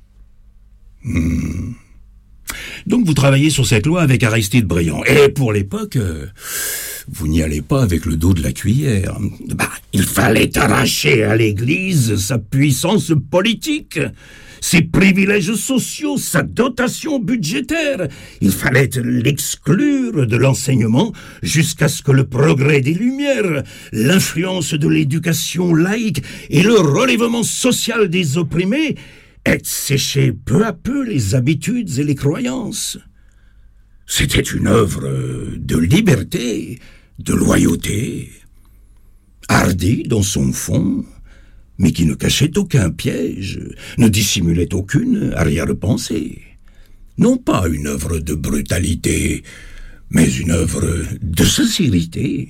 Donc vous travaillez sur cette loi avec Aristide Briand. Et pour l'époque, vous n'y allez pas avec le dos de la cuillère. Il fallait arracher à l'Église sa puissance politique, ses privilèges sociaux, sa dotation budgétaire. Il fallait l'exclure de l'enseignement jusqu'à ce que le progrès des Lumières, l'influence de l'éducation laïque et le relèvement social des opprimés aient séché peu à peu les habitudes et les croyances. C'était une œuvre de liberté, de loyauté, hardie dans son fond, mais qui ne cachait aucun piège, ne dissimulait aucune arrière-pensée. Non pas une œuvre de brutalité, mais une œuvre de sincérité.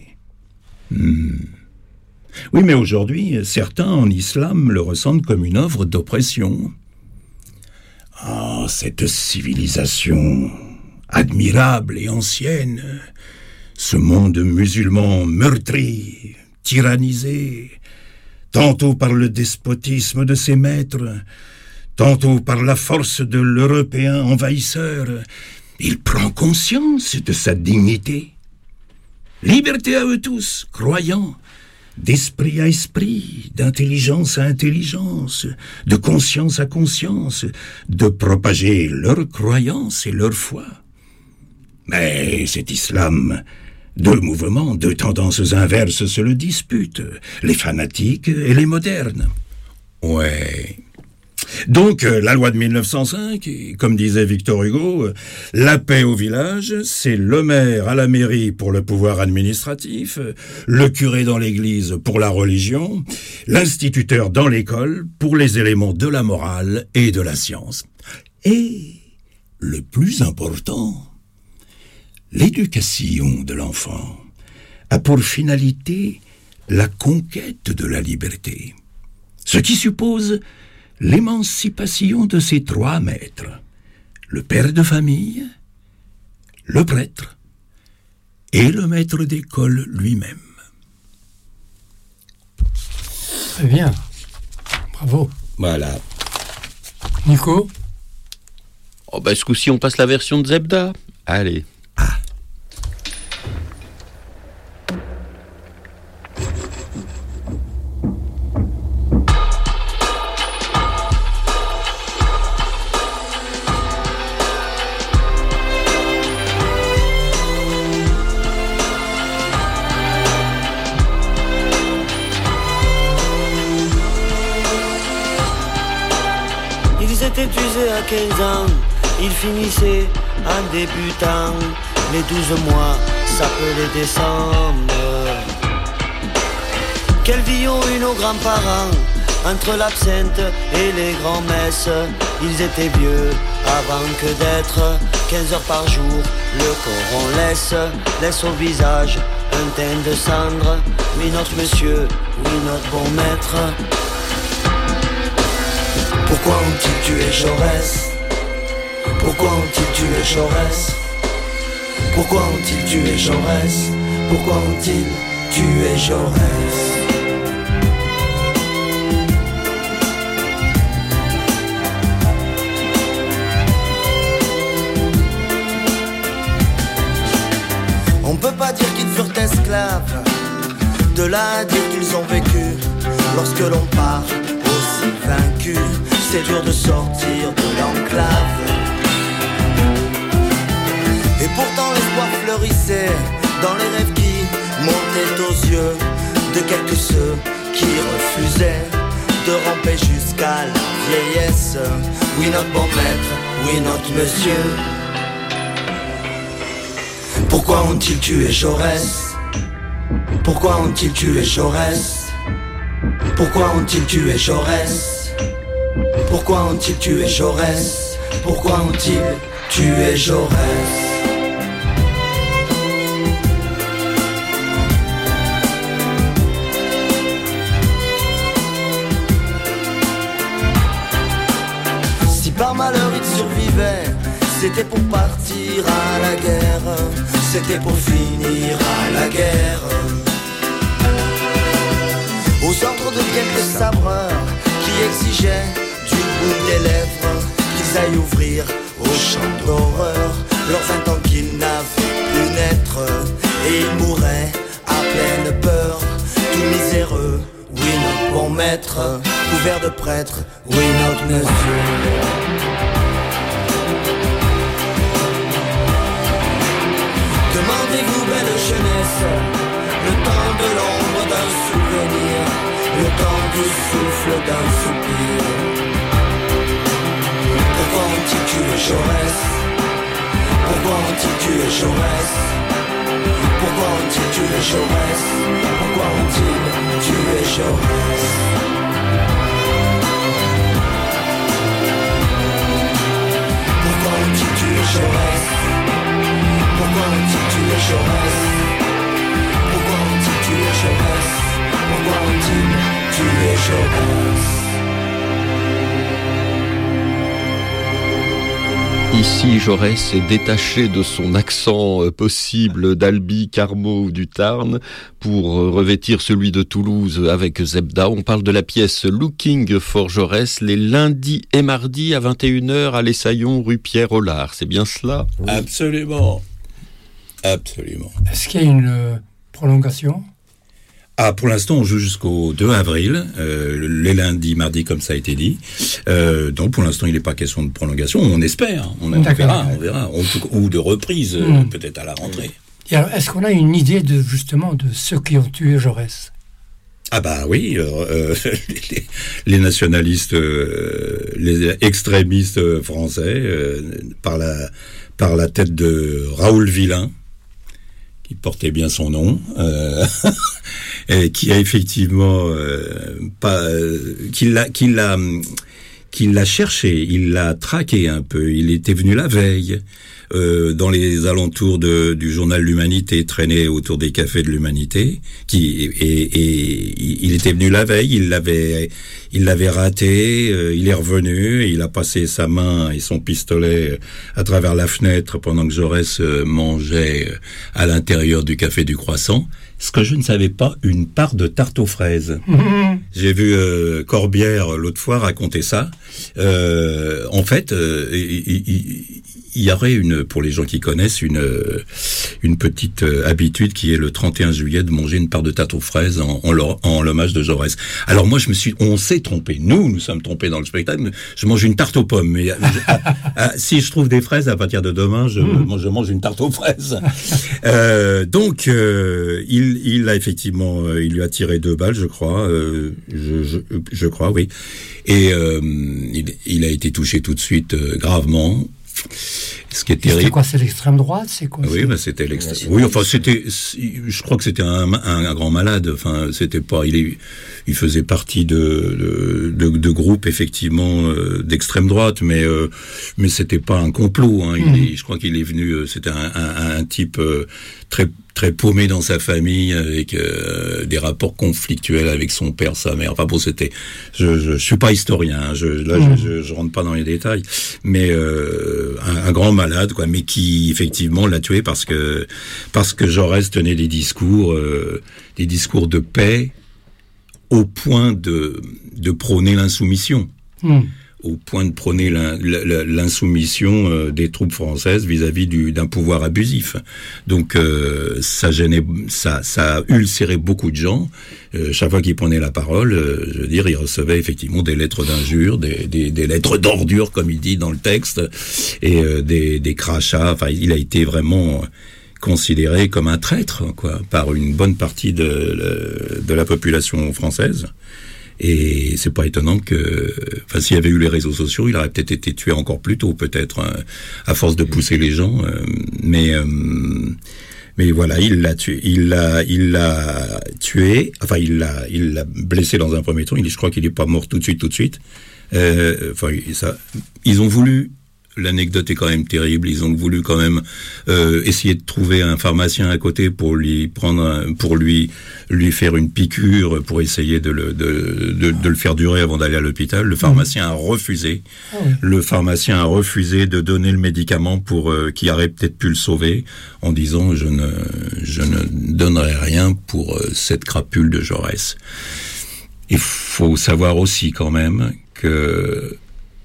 Oui, mais aujourd'hui, certains en islam le ressentent comme une œuvre d'oppression. Ah, cette civilisation admirable et ancienne, ce monde musulman meurtri, tyrannisé, tantôt par le despotisme de ses maîtres, tantôt par la force de l'Européen envahisseur, il prend conscience de sa dignité. Liberté à eux tous, croyants, d'esprit à esprit, d'intelligence à intelligence, de conscience à conscience, de propager leur croyance et leur foi. Mais cet islam, deux mouvements, deux tendances inverses se le disputent, les fanatiques et les modernes. Ouais. Donc, la loi de 1905, comme disait Victor Hugo, la paix au village, c'est le maire à la mairie pour le pouvoir administratif, le curé dans l'église pour la religion, l'instituteur dans l'école pour les éléments de la morale et de la science. Et le plus important, l'éducation de l'enfant a pour finalité la conquête de la liberté, ce qui suppose l'émancipation de ces trois maîtres, le père de famille, le prêtre et le maître d'école lui-même. Très bien. Bravo. Voilà. Nico? Oh ce coup-ci, on passe la version de Zebda. Allez. Usés à 15 ans, ils finissaient en débutant. Les 12 mois s'appelaient décembre. Quelle vie ont eu nos grands-parents? Entre l'absinthe et les grands-messes, ils étaient vieux avant que d'être 15 heures par jour. Le corps on laisse au visage un teint de cendre. Oui notre monsieur, oui notre bon maître. Pourquoi ont-ils tué Jaurès? Pourquoi ont-ils tué Jaurès? Pourquoi ont-ils tué Jaurès? Pourquoi ont-ils tué Jaurès? On peut pas dire qu'ils furent esclaves, de là à dire qu'ils ont vécu. Lorsque l'on part aussi vaincu, c'est dur de sortir de l'enclave. Et pourtant l'espoir fleurissait dans les rêves qui montaient aux yeux de quelques ceux qui refusaient de ramper jusqu'à la vieillesse. Oui notre bon maître, oui notre monsieur. Pourquoi ont-ils tué Jaurès? Pourquoi ont-ils tué Jaurès? Pourquoi ont-ils tué Jaurès? Pourquoi ont-ils tué Jaurès? Pourquoi ont-ils tué Jaurès? Si par malheur ils survivaient, c'était pour partir à la guerre, c'était pour finir à la guerre. Aux ordres de quelques sabreurs qui exigeaient du bout des lèvres qu'ils aillent ouvrir aux champs d'horreur leurs 20 ans qu'ils n'avaient pu naître. Et ils mouraient à pleine peur, tout miséreux. Oui notre bon maître, couvert de prêtres, oui notre monsieur. Demandez-vous belle jeunesse, le temps de l'ombre d'un souvenir, le temps du souffle d'un soupir. Pourquoi ont-ils tué Jaurès? Pourquoi ont-ils tué Jaurès? Pourquoi ont-ils tué Jaurès? Pourquoi ont-ils tué Jaurès? Pourquoi ont-ils tué Jaurès? Pourquoi ont-ils tué Jaurès? Pourquoi ont-ils tué Jaurès? Pourquoi ont-ils tué Jaurès? Ici, Jaurès s'est détaché de son accent possible d'Albi, Carmaux ou du Tarn pour revêtir celui de Toulouse avec Zebda. On parle de la pièce Looking for Jaurès les lundis et mardis à 21h à l'Essaillon rue Pierre-Hollard. C'est bien cela? Oui. Absolument. Absolument. Est-ce qu'il y a une prolongation? Ah, pour l'instant, on joue jusqu'au 2 avril, les lundis, mardis, comme ça a été dit. Donc, pour l'instant, il n'est pas question de prolongation. On espère. On verra. Ou de reprise, peut-être à la rentrée. Et alors, est-ce qu'on a une idée de ceux qui ont tué Jaurès? Ah bah oui, les nationalistes, les extrémistes français, par la tête de Raoul Villain, qui portait bien son nom, et qui a effectivement qu'il l'a cherché, il l'a traqué un peu. Il était venu la veille dans les alentours du journal L'Humanité, traîné autour des cafés de l'Humanité, et il était venu la veille, il l'avait raté, il est revenu, et il a passé sa main et son pistolet à travers la fenêtre pendant que Jaurès mangeait à l'intérieur du café du Croissant. Ce que je ne savais pas, une part de tarte aux fraises. J'ai vu Corbière l'autre fois raconter ça. En fait, il y aurait pour les gens qui connaissent, une petite habitude qui est le 31 juillet de manger une part de tarte aux fraises en l'hommage de Jaurès. Alors moi, on s'est trompé. Nous sommes trompés dans le spectacle. Je mange une tarte aux pommes. Mais si je trouve des fraises, à partir de demain, je mange une tarte aux fraises. Donc, il a effectivement, il lui a tiré 2 balles, je crois. Je crois, oui. Et il a été touché tout de suite gravement. Ce qui est terrible. C'était quoi? C'est l'extrême droite? C'est quoi? Oui, c'était l'extrême. Oui, enfin, je crois que c'était un grand malade. Enfin, c'était pas, il faisait partie de groupes, effectivement, d'extrême droite, mais c'était pas un complot, hein. Je crois qu'il est venu, c'était un type, très paumé dans sa famille, avec des rapports conflictuels avec son père, sa mère. Enfin bon, c'était. Je suis pas historien. Hein, je rentre pas dans les détails, mais un grand malade, quoi. Mais qui effectivement l'a tué parce que Jaurès tenait des discours de paix au point de prôner l'insoumission. Au point de prôner l'insoumission des troupes françaises vis-à-vis d'un pouvoir abusif. Donc ça a ulcéré beaucoup de gens. Chaque fois qu'il prenait la parole, je veux dire, il recevait effectivement des lettres d'injures, des lettres d'ordure, comme il dit dans le texte, et des crachats. Enfin, il a été vraiment considéré comme un traître, quoi, par une bonne partie de la population française. Et c'est pas étonnant enfin, s'il y avait eu les réseaux sociaux, il aurait peut-être été tué encore plus tôt, peut-être, à force de pousser les gens. Mais voilà, il l'a tué. Il l'a tué. Enfin, il l'a blessé dans un premier temps. Je crois qu'il est pas mort tout de suite. Enfin, ils ont voulu. L'anecdote est quand même terrible. Ils ont voulu quand même essayer de trouver un pharmacien à côté pour lui faire une piqûre, pour essayer de le faire durer avant d'aller à l'hôpital. Le pharmacien a refusé. Le pharmacien a refusé de donner le médicament qui aurait peut-être pu le sauver, en disant je ne donnerai rien pour cette crapule de Jaurès. Il faut savoir aussi quand même que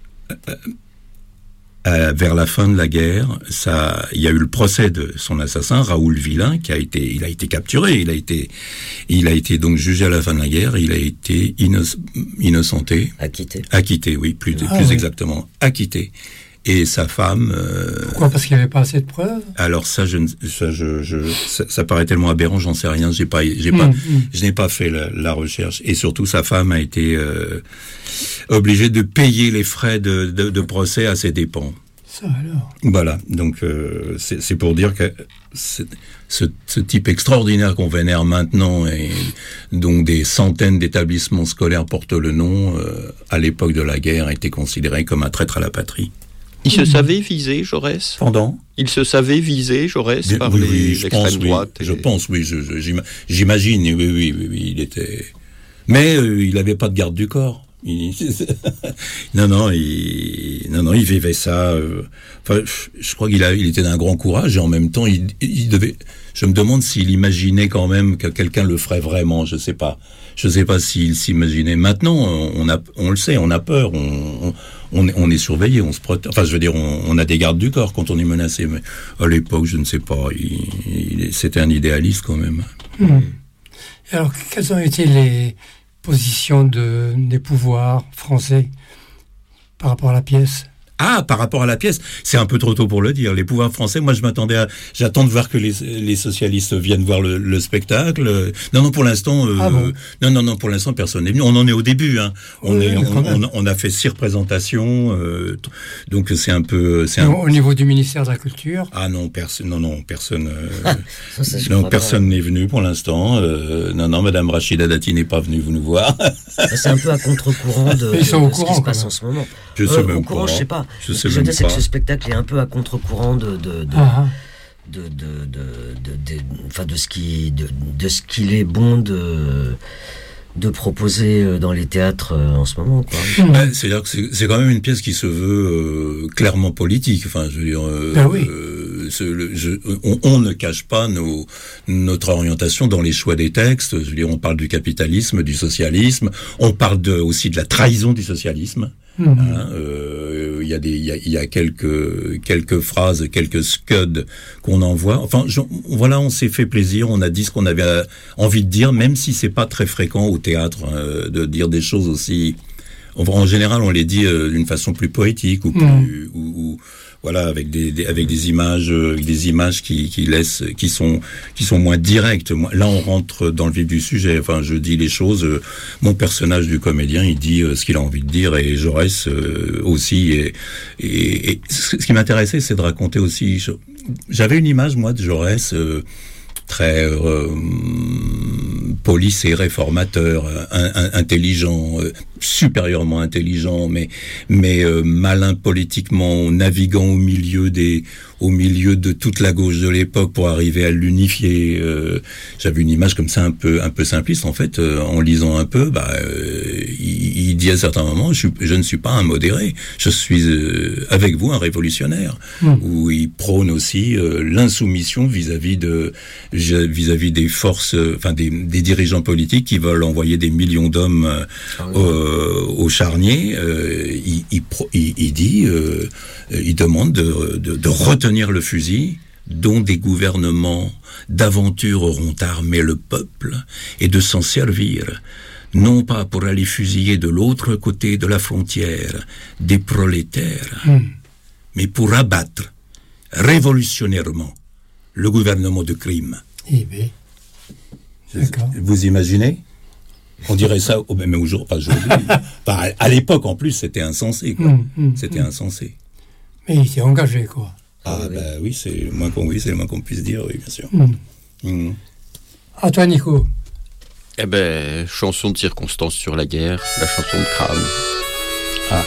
vers la fin de la guerre, il y a eu le procès de son assassin, Raoul Villain, il a été capturé, il a été donc jugé à la fin de la guerre, il a été innocenté. Acquitté, oui, plus exactement, acquitté. Et sa femme. Pourquoi? Parce qu'il n'y avait pas assez de preuves? Alors ça paraît tellement aberrant, j'en sais rien. Je n'ai pas fait la recherche. Et surtout, sa femme a été obligée de payer les frais de procès à ses dépens. Ça alors. Voilà. Donc c'est pour dire que ce type extraordinaire qu'on vénère maintenant, et dont des centaines d'établissements scolaires portent le nom, à l'époque de la guerre, a été considéré comme un traître à la patrie. Il se savait viser, Jaurès? Pendant? Il se savait viser, Jaurès, par l'extrême droite? Je pense, oui. J'imagine, oui, il était... Mais il n'avait pas de garde du corps. Non, il vivait ça. Enfin, je crois qu'il était d'un grand courage, et en même temps, il devait... Je me demande s'il imaginait quand même que quelqu'un le ferait vraiment. Je sais pas s'il s'imaginait. Maintenant, on le sait, on a peur, on est surveillé, on se protège. Enfin, je veux dire, on a des gardes du corps quand on est menacé. Mais à l'époque, je ne sais pas. C'était un idéaliste quand même. Alors, quelles ont été les positions des pouvoirs français par rapport à la pièce? Ah, par rapport à la pièce, c'est un peu trop tôt pour le dire. Les pouvoirs français, moi j'attends de voir que les socialistes viennent voir le spectacle. Non, pour l'instant, non, pour l'instant personne n'est venu. On en est au début, hein. On a fait 6 représentations, donc c'est un peu. Au niveau du ministère de la Culture. Ah non, personne n'est venu pour l'instant. Non, Madame Rachida Dati n'est pas venue vous nous voir. C'est un peu à contre-courant de ce qui se passe en ce moment. Je sais même pas. Je sais pas. Je sais que ce spectacle est un peu à contre-courant de ce qu'il est bon de proposer dans les théâtres en ce moment, quoi. C'est-à-dire que c'est quand même une pièce qui se veut clairement politique. Enfin, je veux dire, on ne cache pas notre orientation dans les choix des textes. Je veux dire, on parle du capitalisme, du socialisme, on parle aussi de la trahison du socialisme. Il y a quelques phrases, quelques scuds qu'on envoie. Enfin, voilà, on s'est fait plaisir, on a dit ce qu'on avait envie de dire, même si c'est pas très fréquent au théâtre, de dire des choses En général, on les dit d'une façon plus poétique ou plus, voilà, avec des images qui sont moins directes. Là, on rentre dans le vif du sujet. Enfin, je dis les choses. Mon personnage du comédien, il dit ce qu'il a envie de dire, et Jaurès aussi. Et ce qui m'intéressait, c'est de raconter aussi. J'avais une image, moi, de Jaurès. Très policé, réformateur, intelligent, supérieurement intelligent, mais malin politiquement, naviguant au milieu de toute la gauche de l'époque pour arriver à l'unifier. J'avais une image comme ça un peu simpliste. En fait, en lisant un peu, il dit à certains moments, je ne suis pas un modéré, je suis avec vous un révolutionnaire. Où il prône aussi l'insoumission vis-à-vis des forces, enfin des dirigeants politiques qui veulent envoyer des millions d'hommes au charnier. Il demande de retenir le fusil, dont des gouvernements d'aventure auront armé le peuple, et de s'en servir, non pas pour aller fusiller de l'autre côté de la frontière des prolétaires, mais pour abattre révolutionnairement le gouvernement de crime. Eh bien, d'accord. Vous imaginez ? On dirait ça même aujourd'hui. À l'époque, en plus, c'était insensé, quoi. C'était insensé. Mais il s'est engagé, quoi. Oui, c'est le moins qu'on puisse dire, oui, bien sûr. À toi, Nico. Chanson de circonstance sur la guerre, la chanson de Crame. Ah.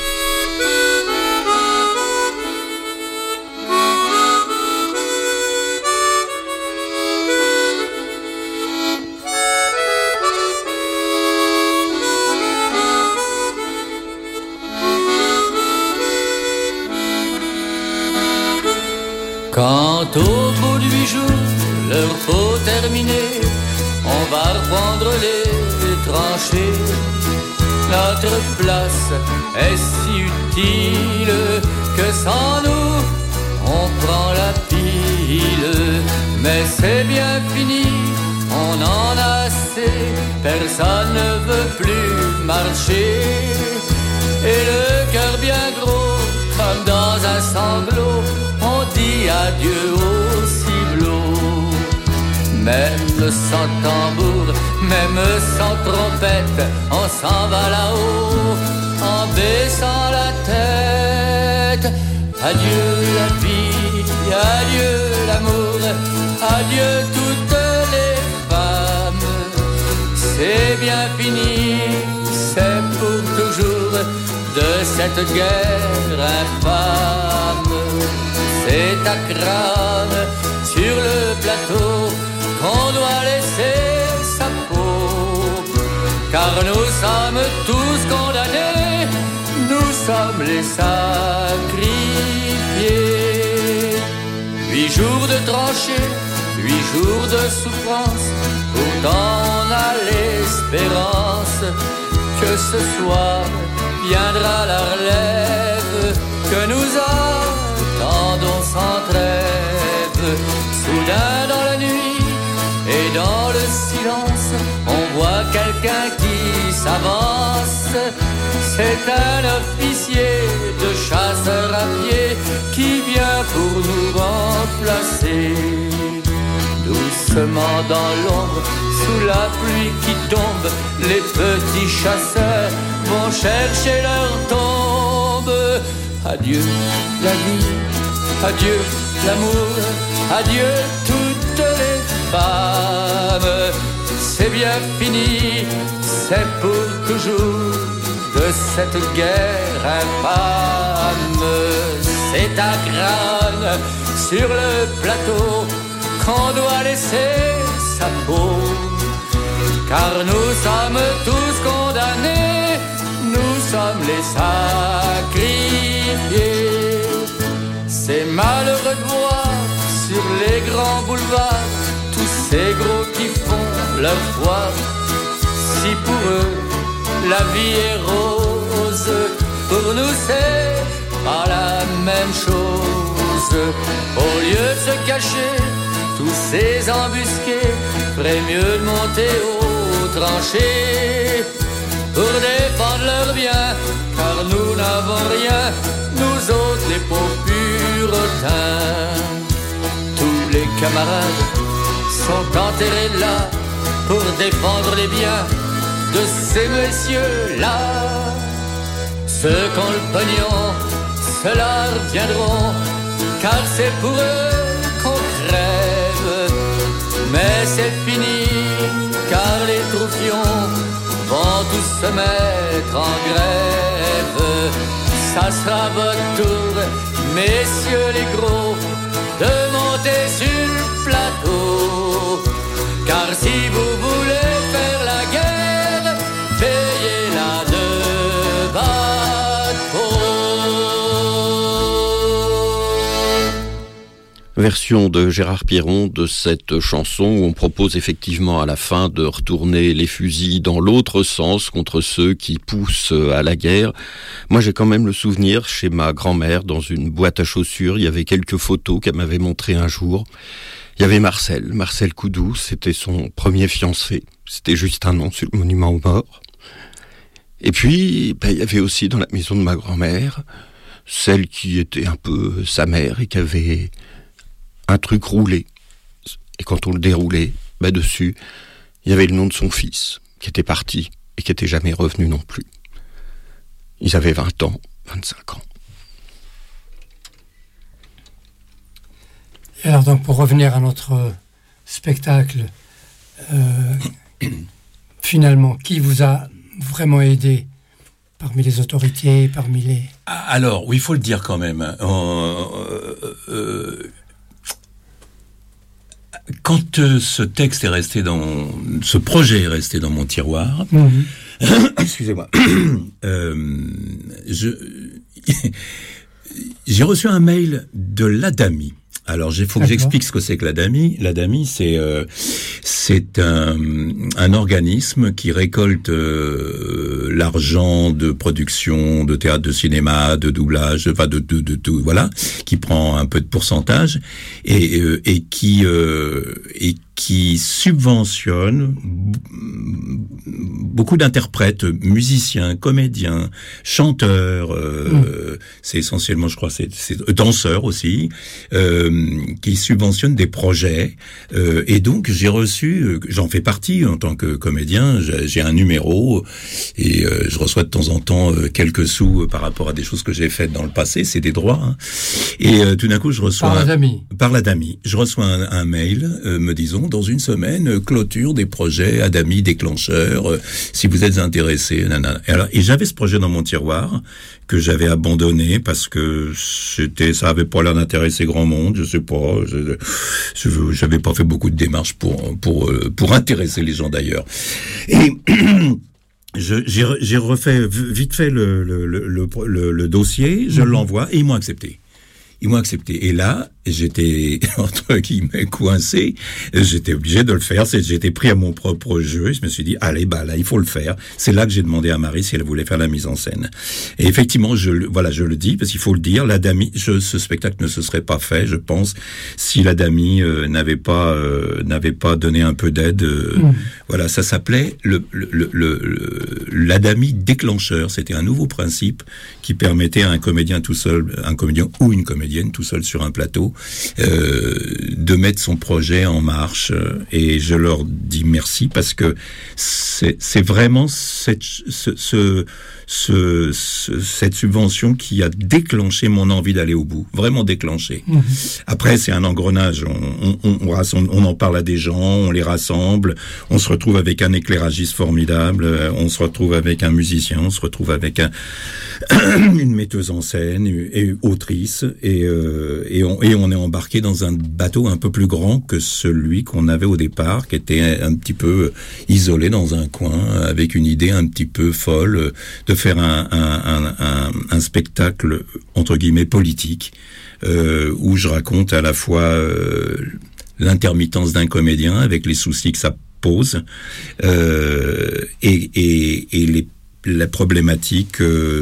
Quand au bout de 8 jours, leur peau terminée, on va reprendre les tranchées. Notre place est si utile que sans nous, on prend la pile. Mais c'est bien fini, on en a assez, personne ne veut plus marcher. Et le cœur bien gros, comme dans un sanglot, on dit adieu au ciblot. Même sans tambour, même sans trompette, on s'en va là-haut, en baissant la tête. Adieu la vie, adieu l'amour, adieu toutes les femmes. C'est bien fini, c'est pour toujours, de cette guerre infâme. C'est à Crame, sur le plateau, qu'on doit laisser sa peau. Car nous sommes tous condamnés, nous sommes les sacrifiés. 8 jours de tranchées, 8 jours de souffrance, pourtant on a l'espérance que ce soir viendra la relève, que nous attendons sans trêve. Soudain dans la nuit et dans le silence, on voit quelqu'un qui s'avance. C'est un officier de chasseurs à pied qui vient pour nous remplacer. Doucement dans l'ombre, sous la pluie qui tombe, les petits chasseurs vont chercher leur tombe. Adieu la vie, adieu l'amour, adieu toutes les femmes. C'est bien fini, c'est pour toujours, de cette guerre infâme. C'est à Crame, sur le plateau, qu'on doit laisser sa peau. Car nous sommes tous condamnés, nous sommes les sacrifiés. C'est malheureux de voir sur les grands boulevards tous ces gros qui font leur foi. Si pour eux la vie est rose, pour nous c'est pas la même chose. Au lieu de se cacher, tous ces embusqués, ferait mieux de monter aux tranchées. pour défendre leurs biens, car nous n'avons rien, nous autres les pauvres puritains. Tous les camarades sont enterrés là pour défendre les biens de ces messieurs-là. Ceux qui ont le pognon, ceux-là reviendront, car c'est pour eux qu'on crève. Mais c'est fini, car les troufions vont tous se mettre en grève. Ça sera votre tour, messieurs les gros, de monter sur le plateau. Car si vous voulez faire la guerre, payez-la de bateau. Version de Gérard Pierron de cette chanson où on propose effectivement à la fin de retourner les fusils dans l'autre sens contre ceux qui poussent à la guerre. Moi j'ai quand même le souvenir chez ma grand-mère dans une boîte à chaussures, il y avait quelques photos qu'elle m'avait montrées un jour. Il y avait Marcel Coudou, c'était son premier fiancé, c'était juste un nom sur le monument aux morts. Et puis il y avait aussi dans la maison de ma grand-mère celle qui était un peu sa mère et qui avait un truc roulé. Et quand on le déroulait, dessus, il y avait le nom de son fils, qui était parti et qui n'était jamais revenu non plus. Ils avaient 20 ans, 25 ans. Et alors donc, pour revenir à notre spectacle, finalement, qui vous a vraiment aidé parmi les autorités, parmi les... Alors, oui, il faut le dire quand même. Quand ce texte est resté ce projet est resté dans mon tiroir, excusez-moi, j'ai reçu un mail de l'ADAMI. Alors, il faut que j'explique ce que c'est que l'ADAMI. L'ADAMI, c'est un organisme qui récolte l'argent de production, de théâtre, de cinéma, de doublage, enfin de tout, voilà, qui prend un peu de pourcentage et qui subventionne beaucoup d'interprètes, musiciens, comédiens, chanteurs, c'est essentiellement, je crois, c'est danseurs aussi, qui subventionnent des projets. Et donc, j'ai reçu, j'en fais partie en tant que comédien, j'ai un numéro et je reçois de temps en temps quelques sous par rapport à des choses que j'ai faites dans le passé, c'est des droits. Hein. Et tout d'un coup, je reçois... Par l'ADAMI. Je reçois un mail me disant, dans une semaine, clôture des projets ADAMI déclencheurs, si vous êtes intéressé, nanana. Et j'avais ce projet dans mon tiroir que j'avais abandonné parce que ça avait pas l'air d'intéresser grand monde, je sais pas, j'avais pas fait beaucoup de démarches pour intéresser les gens d'ailleurs. Et j'ai refait vite fait le dossier, je l'envoie et ils m'ont accepté. Et là, j'étais, entre guillemets, coincé. J'étais obligé de le faire. J'étais pris à mon propre jeu. Je me suis dit, allez, là, il faut le faire. C'est là que j'ai demandé à Marie si elle voulait faire la mise en scène. Et effectivement, je le dis, parce qu'il faut le dire, l'ADAMI, ce spectacle ne se serait pas fait, je pense, si l'ADAMI n'avait pas donné un peu d'aide. Voilà, ça s'appelait l'ADAMI déclencheur. C'était un nouveau principe qui permettait à un comédien tout seul, un comédien ou une comédienne tout seul sur un plateau, de mettre son projet en marche. Et je leur dis merci parce que c'est vraiment cette subvention qui a déclenché mon envie d'aller au bout, vraiment déclenché. Après, c'est un engrenage. On en parle à des gens, on les rassemble, on se retrouve avec un éclairagiste formidable, on se retrouve avec un musicien, on se retrouve avec une metteuse en scène et autrice, et on est embarqué dans un bateau un peu plus grand que celui qu'on avait au départ, qui était un petit peu isolé dans un coin, avec une idée un petit peu folle de faire un spectacle entre guillemets politique, où je raconte à la fois l'intermittence d'un comédien avec les soucis que ça pose, et la problématique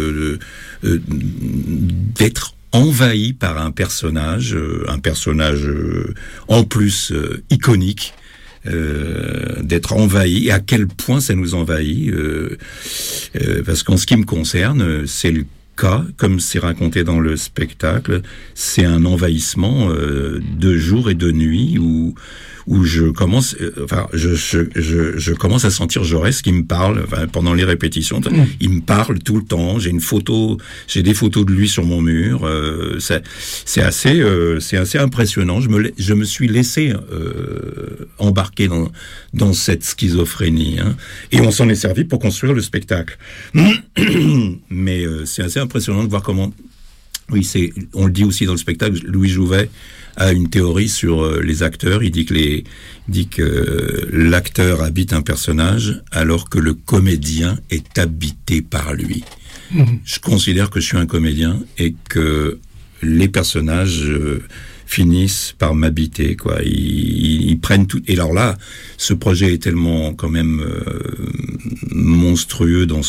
d'être envahi par un personnage en plus iconique, d'être envahi, et à quel point ça nous envahit, parce qu'en ce qui me concerne, c'est le cas, comme c'est raconté dans le spectacle, c'est un envahissement de jour et de nuit où je commence, je commence à sentir Jaurès qui me parle, pendant les répétitions. Il me parle tout le temps. J'ai des photos de lui sur mon mur. C'est assez impressionnant. Je me suis laissé embarquer dans cette schizophrénie, hein. Et on s'en est servi pour construire le spectacle. Mais c'est assez impressionnant de voir comment. Oui, on le dit aussi dans le spectacle. Louis Jouvet a une théorie sur les acteurs. Il dit que l'acteur habite un personnage alors que le comédien est habité par lui. Je considère que je suis un comédien et que les personnages finissent par m'habiter, quoi. Ils prennent tout. Et alors là, ce projet est tellement quand même monstrueux dans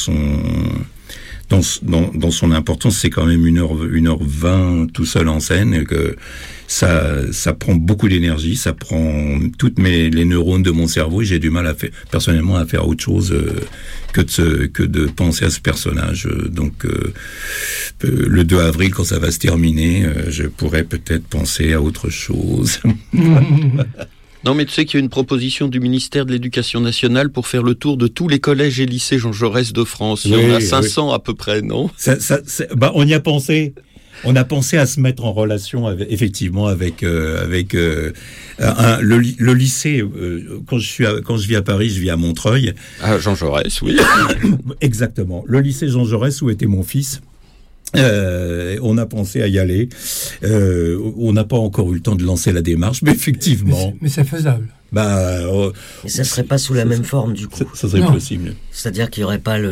son importance. C'est quand même 1h20 tout seul en scène, et que ça prend beaucoup d'énergie, ça prend toutes les neurones de mon cerveau, et j'ai du mal personnellement à faire autre chose que de penser à ce personnage. Donc le 2 avril, quand ça va se terminer, je pourrais peut-être penser à autre chose. Non, mais tu sais qu'il y a une proposition du ministère de l'Éducation nationale pour faire le tour de tous les collèges et lycées Jean Jaurès de France. Il y en a 500 à peu près, non ? On y a pensé. On a pensé à se mettre en relation effectivement avec le lycée. Quand je vis à Paris, je vis à Montreuil. Ah, Jean Jaurès, oui. Exactement. Le lycée Jean Jaurès où était mon fils. On a pensé à y aller. On n'a pas encore eu le temps de lancer la démarche, mais effectivement. Mais c'est faisable. Mais ça serait pas sous la même forme, du coup. Ça serait possible. C'est-à-dire qu'il y aurait pas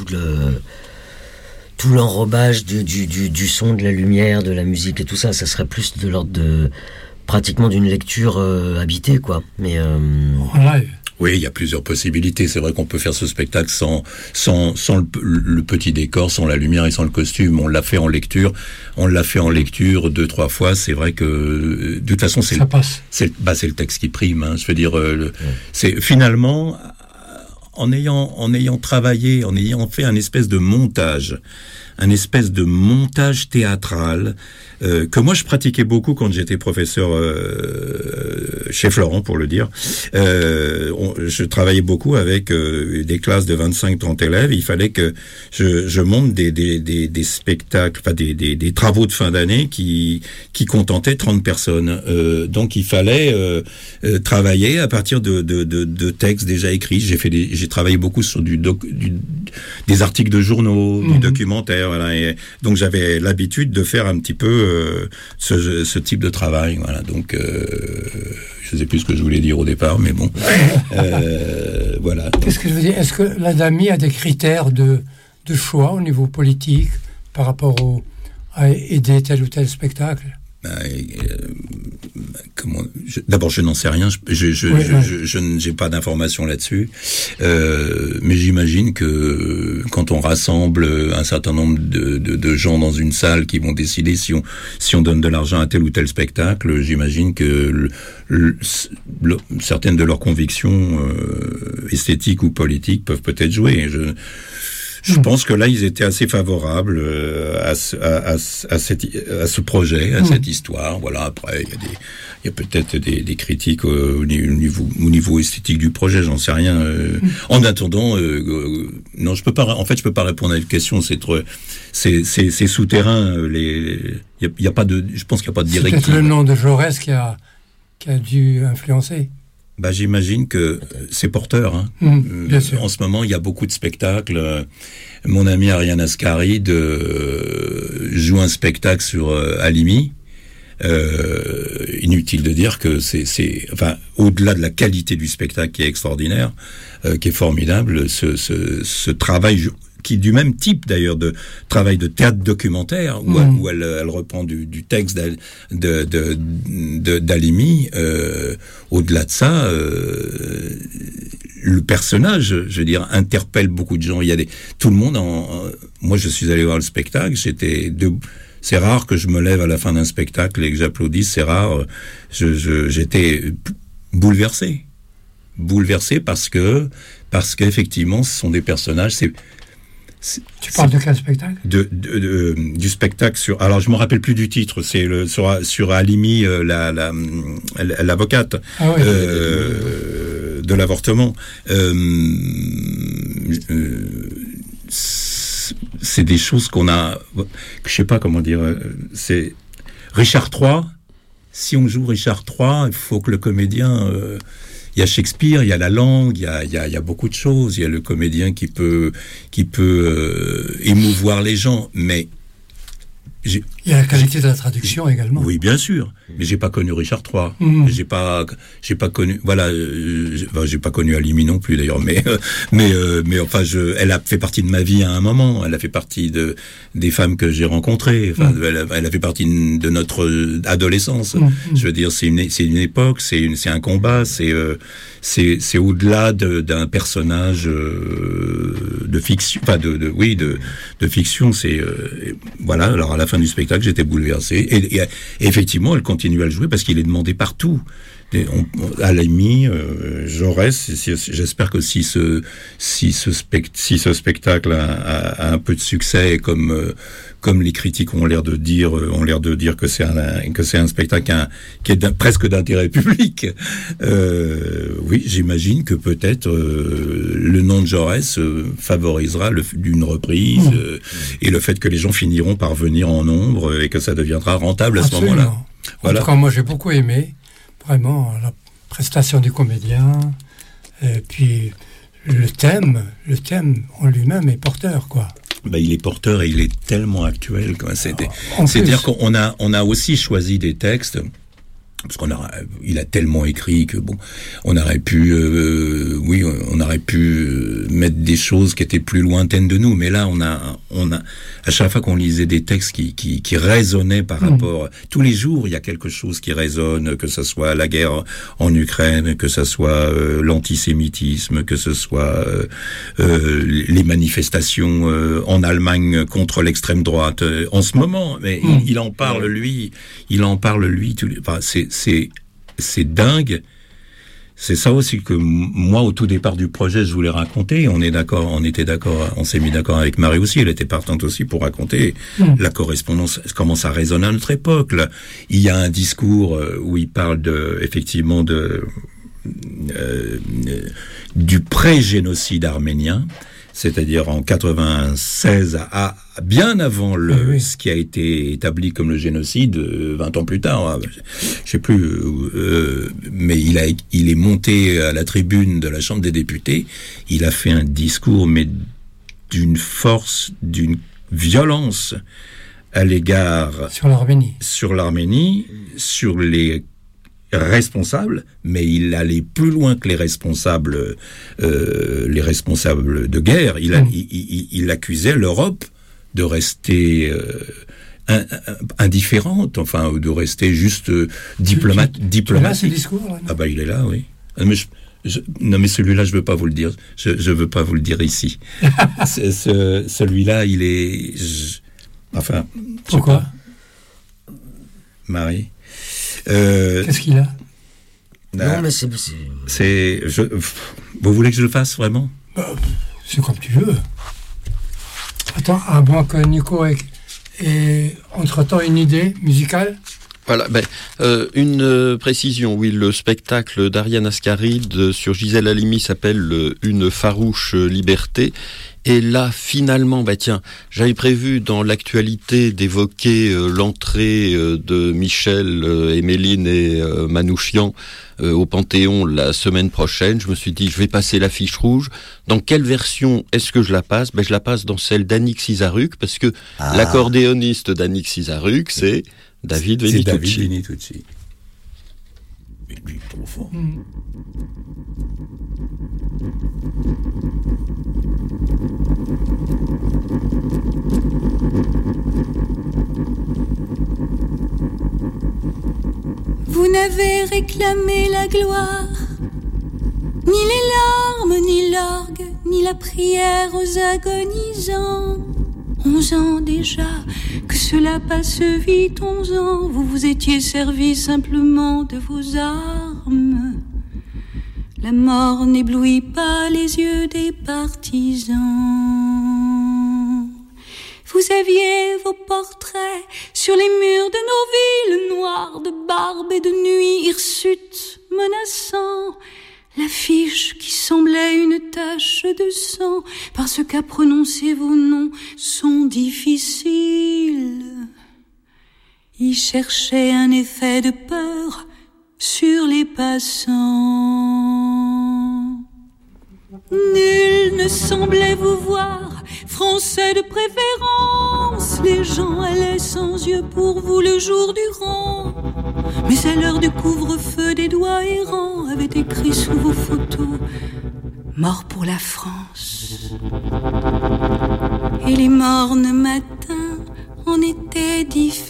tout l'enrobage du son, de la lumière, de la musique et tout ça. Ça serait plus de l'ordre pratiquement d'une lecture habitée, quoi. Mais en live. Oui, il y a plusieurs possibilités. C'est vrai qu'on peut faire ce spectacle sans le petit décor, sans la lumière et sans le costume. On l'a fait en lecture. 2-3 fois. C'est vrai que, de toute façon, ça passe. C'est le texte qui prime, hein. Je veux dire, c'est finalement, en ayant travaillé, en ayant fait un espèce de montage théâtral que moi je pratiquais beaucoup quand j'étais professeur chez Florent, pour le dire. Je travaillais beaucoup avec des classes de 25-30 élèves. Il fallait que je monte des spectacles, enfin des travaux de fin d'année qui contentaient 30 personnes. Donc il fallait travailler à partir de textes déjà écrits. J'ai travaillé beaucoup sur des articles de journaux, du documentaire. Voilà, et donc j'avais l'habitude de faire un petit peu ce type de travail. Voilà, donc je ne sais plus ce que je voulais dire au départ, mais bon, voilà. Qu'est-ce que je veux dire ? Est-ce que l'ADAMI a des critères de choix au niveau politique par rapport à aider tel ou tel spectacle ? D'abord, je n'en sais rien. Je n'ai pas d'informations là-dessus. Mais j'imagine que quand on rassemble un certain nombre de gens dans une salle qui vont décider si on donne de l'argent à tel ou tel spectacle, j'imagine que certaines de leurs convictions esthétiques ou politiques peuvent peut-être jouer. Je pense que là, ils étaient assez favorables à ce projet, à cette histoire. Voilà. Après, il y a peut-être des critiques au niveau esthétique du projet. J'en sais rien. En attendant, non, je peux pas répondre à une question. C'est souterrain. Il y a pas de. Je pense qu'il n'y a pas de directive. C'est peut-être le nom de Jaurès qui a dû influencer. J'imagine que c'est porteur. Hein. Bien sûr. En ce moment, il y a beaucoup de spectacles. Mon ami Ariane Ascaride joue un spectacle sur Halimi. Inutile de dire que c'est au-delà de la qualité du spectacle qui est extraordinaire, qui est formidable, ce travail qui est du même type d'ailleurs de travail de théâtre documentaire où elle reprend du texte d'Halimi. Au-delà de ça, le personnage, je veux dire, interpelle beaucoup de gens. Tout le monde moi, je suis allé voir le spectacle. C'est rare que je me lève à la fin d'un spectacle et que j'applaudisse. C'est rare. J'étais bouleversé. bouleversé parce qu'effectivement, ce sont des personnages. Tu parles de quel spectacle ? Du spectacle sur. Alors, je me rappelle plus du titre. C'est sur Halimi, l'avocate de l'avortement. C'est des choses qu'on a. Je sais pas comment dire. C'est Richard III. Si on joue Richard III, il faut que le comédien. Il y a Shakespeare, il y a la langue, il y a beaucoup de choses. Il y a le comédien qui peut émouvoir les gens, mais il y a la qualité de la traduction également. Oui, bien sûr, mais j'ai pas connu Richard III. J'ai pas connu. Voilà, j'ai pas connu Halimi non plus d'ailleurs, mais enfin, elle a fait partie de ma vie à un moment. Elle a fait partie des femmes que j'ai rencontrées. Enfin, elle a fait partie de notre adolescence. Je veux dire, c'est une époque, c'est un combat, c'est au-delà d'un personnage de fiction, enfin de fiction. C'est voilà. Alors à la fin du spectacle, j'étais bouleversé. Et effectivement, elle continue à le jouer parce qu'il est demandé partout. Halimi, Jaurès, j'espère que si ce spectacle a un peu de succès, comme les critiques ont l'air de dire que c'est un spectacle qui est presque d'intérêt public. Oui, j'imagine que peut-être le nom de Jaurès favorisera une reprise et le fait que les gens finiront par venir en nombre et que ça deviendra rentable à ce moment-là. Voilà. En tout cas, moi j'ai beaucoup aimé vraiment la prestation du comédien et puis le thème en lui-même est porteur, quoi. Il est porteur et il est tellement actuel, quoi. C'est-à-dire qu'on a aussi choisi des textes. Parce il a tellement écrit que on aurait pu mettre des choses qui étaient plus lointaines de nous. Mais là, on a, à chaque fois qu'on lisait des textes qui résonnaient par rapport, tous les jours, il y a quelque chose qui résonne, que ce soit la guerre en Ukraine, que ce soit l'antisémitisme, que ce soit les manifestations en Allemagne contre l'extrême droite en ce moment. Mais il en parle lui. Enfin, c'est dingue. C'est ça aussi que moi, au tout départ du projet, je voulais raconter. On s'est mis d'accord avec Marie aussi. Elle était partante aussi pour raconter la correspondance, comment ça résonne à notre époque. Là, il y a un discours où il parle effectivement du pré-génocide arménien. C'est-à-dire en 96, bien avant ce qui a été établi comme le génocide, 20 ans plus tard, je sais plus, mais il est monté à la tribune de la Chambre des députés, il a fait un discours, mais d'une force, d'une violence à l'égard... Sur l'Arménie, sur les responsable, mais il allait plus loin que les responsables de guerre. Il accusait l'Europe de rester indifférente, enfin, de rester juste diplomatique. Tu as ce discours, là, il est là, oui. Non, mais celui-là, je veux pas vous le dire. Je veux pas vous le dire ici. Celui-là, il est... Enfin... Pourquoi, Marie? Qu'est-ce qu'il a? Non, mais vous voulez que je le fasse, vraiment? C'est comme tu veux. Attends, à moins que Nico ait entre-temps une idée musicale. Voilà, une précision, oui, le spectacle d'Ariane Ascaride sur Gisèle Halimi s'appelle Une farouche liberté. Et là, finalement, j'avais prévu dans l'actualité d'évoquer l'entrée de Michel, Emmeline et Manouchian au Panthéon la semaine prochaine. Je me suis dit, je vais passer l'affiche rouge. Dans quelle version est-ce que je la passe? Je la passe dans celle d'Annick Cizaruc, parce que l'accordéoniste d'Annick Cizaruc, c'est David Venitucci. Lui, trop fort. Vous n'avez réclamé la gloire, ni les larmes, ni l'orgue, ni la prière aux agonisants. 11 ans déjà, que cela passe vite, 11 ans, vous vous étiez servi simplement de vos armes. La mort n'éblouit pas les yeux des partisans. Vous aviez vos portraits sur les murs de nos villes, noirs de barbe et de nuit, hirsutes menaçants. L'affiche qui semblait une tache de sang, parce qu'à prononcer vos noms sont difficiles. Y cherchait un effet de peur sur les passants. Nul ne semblait vous voir, Français de préférence. Les gens allaient sans yeux pour vous le jour durant. Mais à l'heure du couvre-feu, des doigts errants avaient écrit sous vos photos « Mort pour la France ». Et les mornes matins en étaient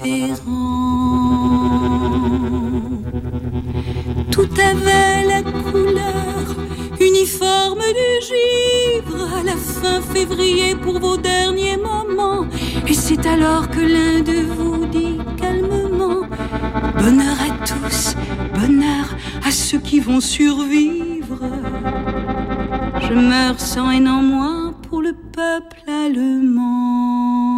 différents. Tout avait la couleur uniforme du givre à la fin février pour vos derniers moments. Et c'est alors que l'un de vous dit calmement « Bonheur à tous, bonheur à ceux qui vont survivre. Je meurs sans haine en moi pour le peuple allemand. »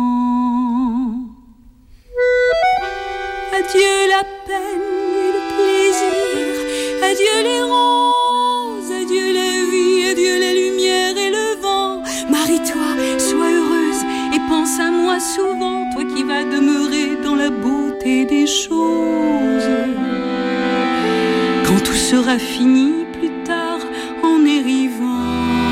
Adieu la peine et le plaisir, adieu les roses, adieu la vie, adieu les lumières et le vent. Marie-toi, sois heureuse et pense à moi souvent, toi qui vas demeurer dans la beauté des choses. Quand tout sera fini plus tard en érivant,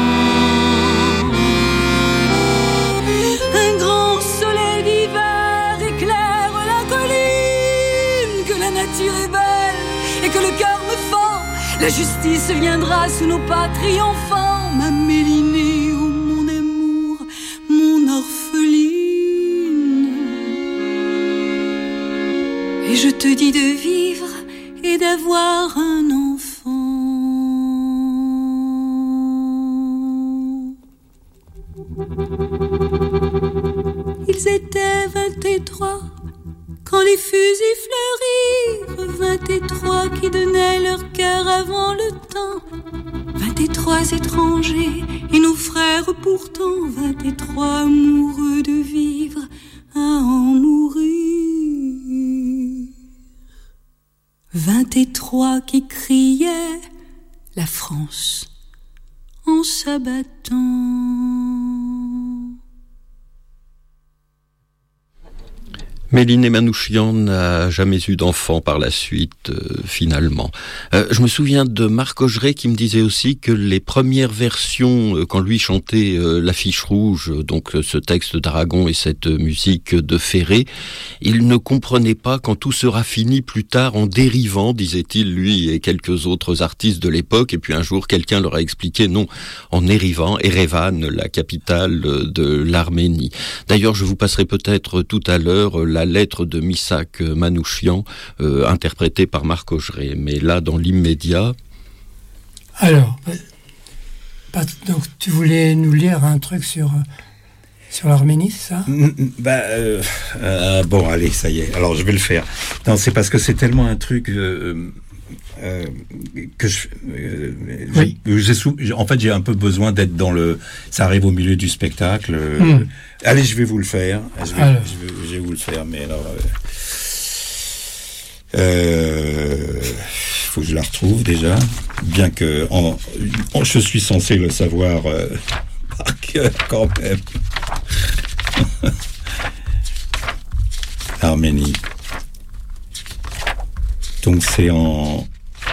un grand soleil d'hiver éclaire la colline, que la nature est belle et que le cœur me fend. La justice viendra sous nos pas triomphants. Ma Mélinée, oh mon amour, mon orpheline. Et je te dis de vivre et d'avoir un enfant. Ils étaient 23 quand les fusils fleurirent, 23 qui donnaient leur cœur avant le temps, 23 étrangers et nos frères pourtant, 23 amoureux de vivre à en mourir, 23 qui criaient la France en s'abattant. Mélinée Manouchian n'a jamais eu d'enfant par la suite, finalement. Je me souviens de Marc Augeret qui me disait aussi que les premières versions, quand lui chantait l'affiche rouge, donc ce texte d'Aragon et cette musique de Ferré, il ne comprenait pas quand tout sera fini plus tard en dérivant, disait-il, lui et quelques autres artistes de l'époque. Et puis un jour, quelqu'un leur a expliqué non, en Erivan, Erevan, la capitale de l'Arménie. D'ailleurs, je vous passerai peut-être tout à l'heure la lettre de Missak Manouchian, interprétée par Marc Augeret. Mais là, dans l'immédiat... Alors, donc tu voulais nous lire un truc sur l'Arménie, c'est ça? Bon, allez, ça y est. Alors, je vais le faire. Non, c'est parce que c'est tellement un truc... que en fait, j'ai un peu besoin d'être dans le... Ça arrive au milieu du spectacle. Allez, je vais vous le faire. Je vais vous le faire, mais alors... faut que je la retrouve déjà, bien que je suis censé le savoir par cœur quand même. Arménie. Donc c'est en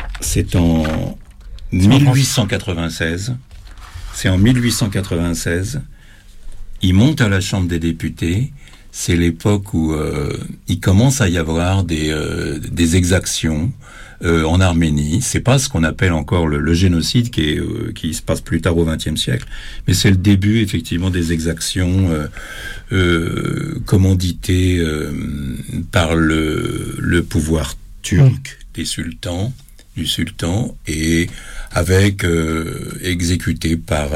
1896. C'est en 1896. Il monte à la Chambre des députés. C'est l'époque où il commence à y avoir des exactions en Arménie. C'est pas ce qu'on appelle encore le génocide qui se passe plus tard au XXe siècle, mais c'est le début effectivement des exactions commanditées par le pouvoir turc du sultan et avec exécuté par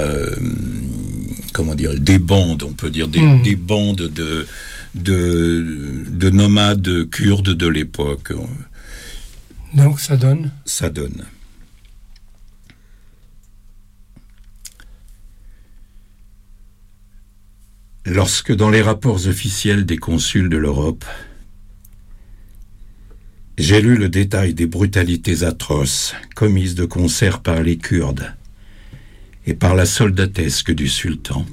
des bandes, on peut dire des bandes de nomades kurdes de l'époque. Donc ça donne Lorsque dans les rapports officiels des consuls de l'Europe, j'ai lu le détail des brutalités atroces commises de concert par les Kurdes et par la soldatesque du sultan,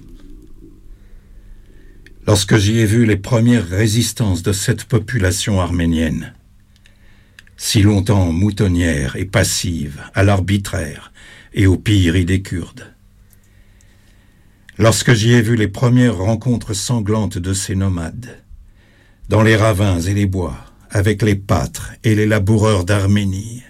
lorsque j'y ai vu les premières résistances de cette population arménienne, si longtemps moutonnière et passive à l'arbitraire et aux pilleries des Kurdes, lorsque j'y ai vu les premières rencontres sanglantes de ces nomades, dans les ravins et les bois, avec les pâtres et les laboureurs d'Arménie,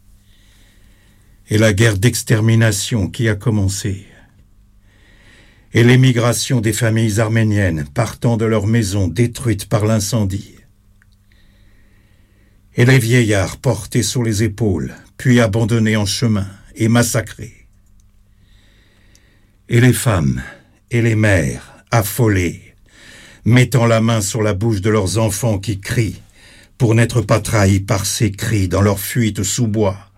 et la guerre d'extermination qui a commencé, et l'émigration des familles arméniennes partant de leurs maisons détruites par l'incendie, et les vieillards portés sur les épaules, puis abandonnés en chemin et massacrés, et les femmes et les mères affolées, mettant la main sur la bouche de leurs enfants qui crient pour n'être pas trahis par ces cris dans leur fuite sous bois,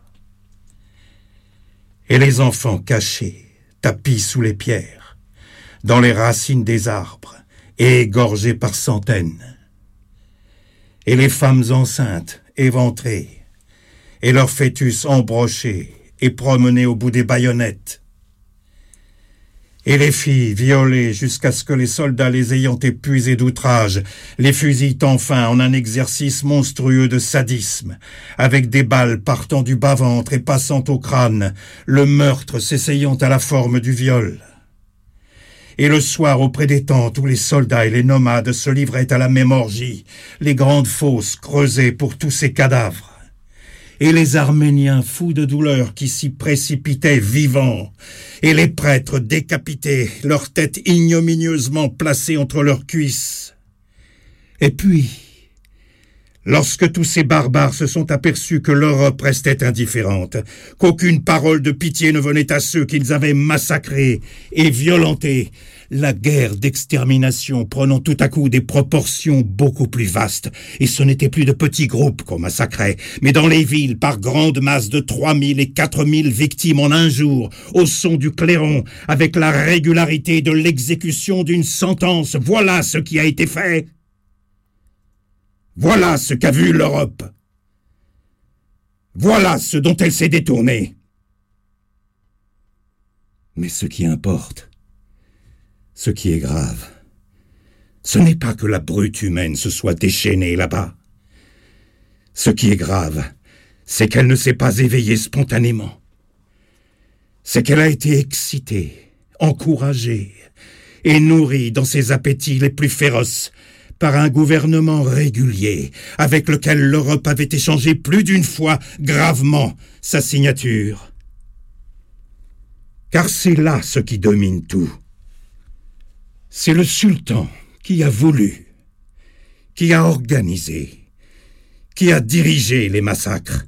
et les enfants cachés, tapis sous les pierres, dans les racines des arbres et égorgés par centaines, et les femmes enceintes, éventrées, et leurs fœtus embrochés et promenés au bout des baïonnettes, et les filles violées jusqu'à ce que les soldats les ayant épuisées d'outrage les fusillent enfin en un exercice monstrueux de sadisme, avec des balles partant du bas-ventre et passant au crâne, le meurtre s'essayant à la forme du viol. Et le soir, auprès des tentes où les soldats et les nomades se livraient à la même orgie, les grandes fosses creusées pour tous ces cadavres, et les Arméniens fous de douleur qui s'y précipitaient vivants, et les prêtres décapités, leurs têtes ignominieusement placées entre leurs cuisses. Et puis, lorsque tous ces barbares se sont aperçus que l'Europe restait indifférente, qu'aucune parole de pitié ne venait à ceux qu'ils avaient massacrés et violentés, la guerre d'extermination prenant tout à coup des proportions beaucoup plus vastes, et ce n'était plus de petits groupes qu'on massacrait, mais dans les villes par grandes masses de 3000 et 4000 victimes en un jour, au son du clairon, avec la régularité de l'exécution d'une sentence. Voilà ce qui a été fait. Voilà ce qu'a vu l'Europe. Voilà ce dont elle s'est détournée. Mais ce qui importe, ce qui est grave, ce n'est pas que la brute humaine se soit déchaînée là-bas. Ce qui est grave, c'est qu'elle ne s'est pas éveillée spontanément. C'est qu'elle a été excitée, encouragée et nourrie dans ses appétits les plus féroces par un gouvernement régulier avec lequel l'Europe avait échangé plus d'une fois gravement sa signature. Car c'est là ce qui domine tout. C'est le sultan qui a voulu, qui a organisé, qui a dirigé les massacres.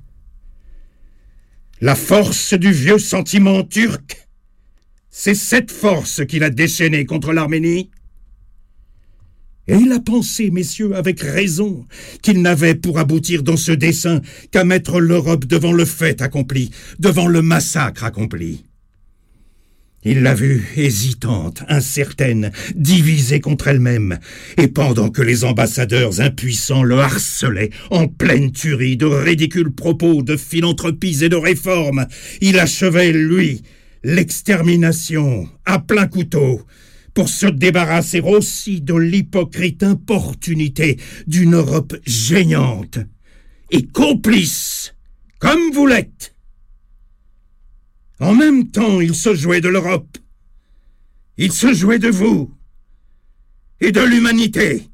La force du vieux sentiment turc, c'est cette force qu'il a déchaînée contre l'Arménie. Et il a pensé, messieurs, avec raison, qu'il n'avait pour aboutir dans ce dessein qu'à mettre l'Europe devant le fait accompli, devant le massacre accompli. Il l'a vue hésitante, incertaine, divisée contre elle-même, et pendant que les ambassadeurs impuissants le harcelaient en pleine tuerie de ridicules propos, de philanthropies et de réformes, il achevait, lui, l'extermination à plein couteau, pour se débarrasser aussi de l'hypocrite importunité d'une Europe géante et complice, comme vous l'êtes. En même temps, il se jouait de l'Europe, il se jouait de vous et de l'humanité.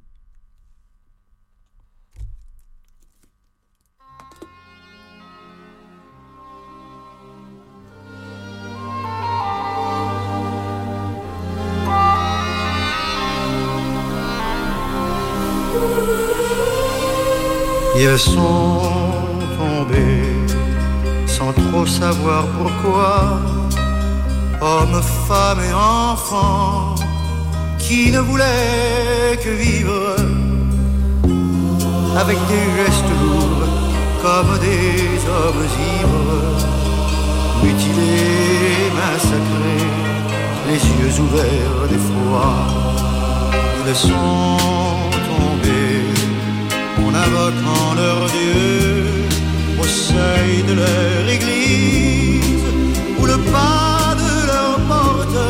Ils sont tombés sans trop savoir pourquoi, hommes, femmes et enfants qui ne voulaient que vivre, avec des gestes lourds comme des hommes ivres, mutilés, massacrés, les yeux ouverts d'effroi. Ils sont tombés en invoquant leur Dieu au seuil de leur église ou le pas de leur porte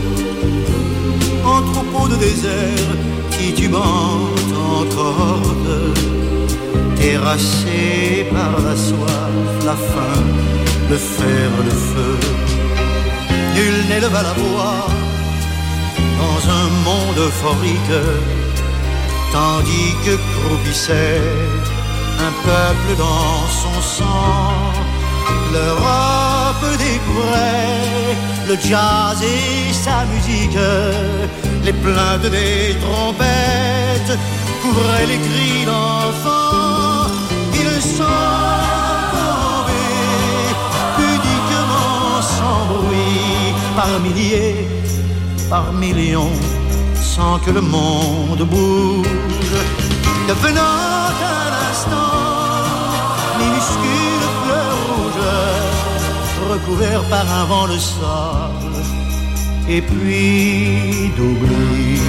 en troupeau de désert titubant en corde, terrassés par la soif, la faim, le fer, le feu. Nul n'éleva la voix dans un monde euphorique, tandis que croupissait un peuple dans son sang. L'Europe découvrait le jazz et sa musique, les plaintes des trompettes couvraient les cris d'enfants. Ils sont tombés pudiquement sans bruit, par milliers, par millions, sans que le monde bouge, devenant un instant minuscule fleur rouge, recouvert par un vent de sable et puis d'oubli.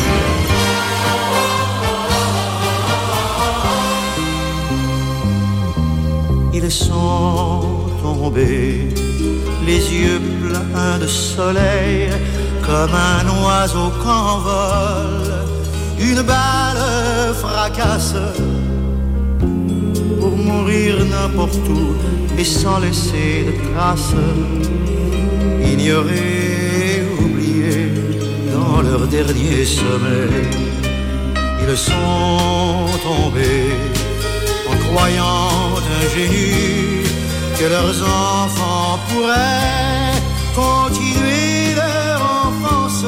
Ils sont tombés, les yeux pleins de soleil, comme un oiseau qu'envole une balle fracasse, pour mourir n'importe où et sans laisser de traces, ignorés, oubliés dans leur dernier sommeil. Ils sont tombés en croyant ingénus que leurs enfants pourraient continuer leur enfance,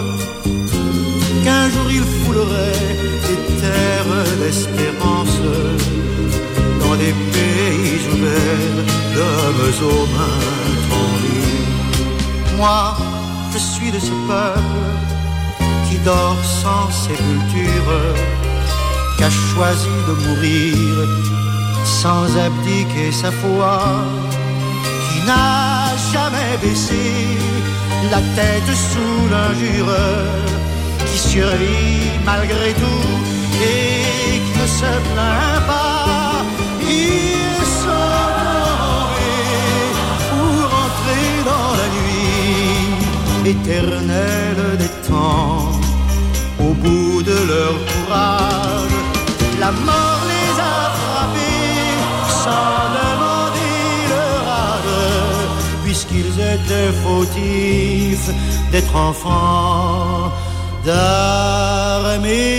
qu'un jour ils fouleraient des terres d'espérance dans des pays ouverts d'hommes aux mains tendues. Moi, je suis de ce peuple qui dort sans sépulture, qui a choisi de mourir sans abdiquer sa foi, qui n'a jamais baissé la tête sous l'injure, qui survit malgré tout et qui ne se plaint pas. Ils sont tombés pour entrer dans la nuit éternelle des temps. Au bout de leur courage, la mort les a frappés sans demander leur âge, puisqu'ils étaient fautifs d'être enfants d'Arménie.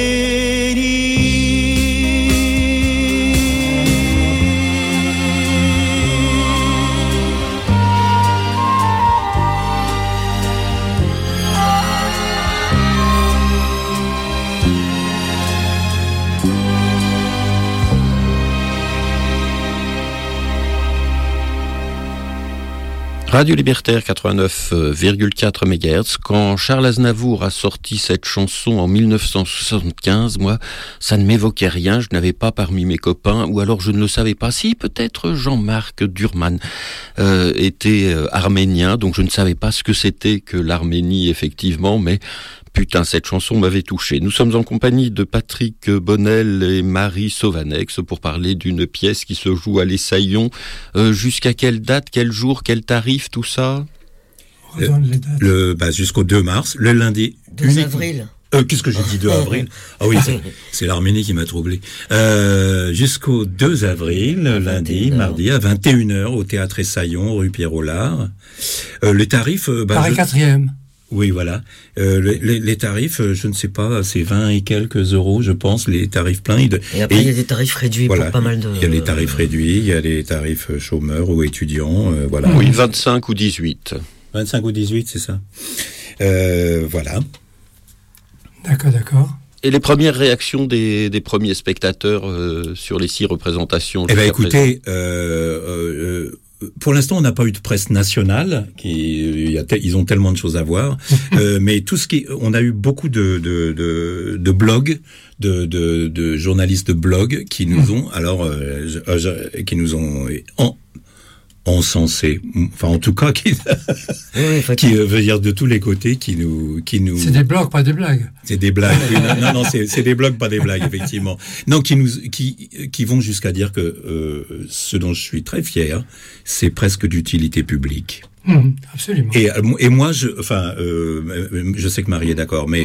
Radio Libertaire 89,4 MHz. Quand Charles Aznavour a sorti cette chanson en 1975, moi, ça ne m'évoquait rien. Je n'avais pas parmi mes copains, ou alors je ne le savais pas. Si, peut-être Jean-Marc Durman était arménien, donc je ne savais pas ce que c'était que l'Arménie, effectivement, mais putain, cette chanson m'avait touché. Nous sommes en compagnie de Patrick Bonnel et Marie Sauvanex pour parler d'une pièce qui se joue à l'Essaillon. Jusqu'à quelle date, quel jour, quel tarif, tout ça ? Jusqu'au 2 mars, le lundi. 2 avril. Qu'est-ce que j'ai dit 2 avril ? Ah oui, c'est l'Arménie qui m'a troublé. Jusqu'au 2 avril, lundi, mardi, à 21h, au Théâtre Essaillon, rue Pierre-Aulard. Les tarifs... Paris 4e. Oui, voilà. Les tarifs, je ne sais pas, c'est 20 et quelques euros, je pense, les tarifs pleins. Et après, il y a des tarifs réduits pour pas mal de... Il y a les tarifs réduits, il y a les tarifs chômeurs ou étudiants, voilà. Oui, 25 ou 18. 25 ou 18, c'est ça. Voilà. D'accord. Et les premières réactions des premiers spectateurs sur les 6 représentations? Eh bien, écoutez, pour l'instant, on n'a pas eu de presse nationale. Ils ont tellement de choses à voir. Mais tout ce on a eu beaucoup de blogs, de journalistes de blogs qui nous ont, qui nous ont encensés, enfin en tout cas qui veut dire de tous les côtés qui nous. C'est des blogs, pas des blagues. C'est des blagues. non, c'est des blogs, pas des blagues, effectivement. Non, qui vont jusqu'à dire que ce dont je suis très fier, c'est presque d'utilité publique. Absolument. Et moi, je sais que Marie est d'accord, mais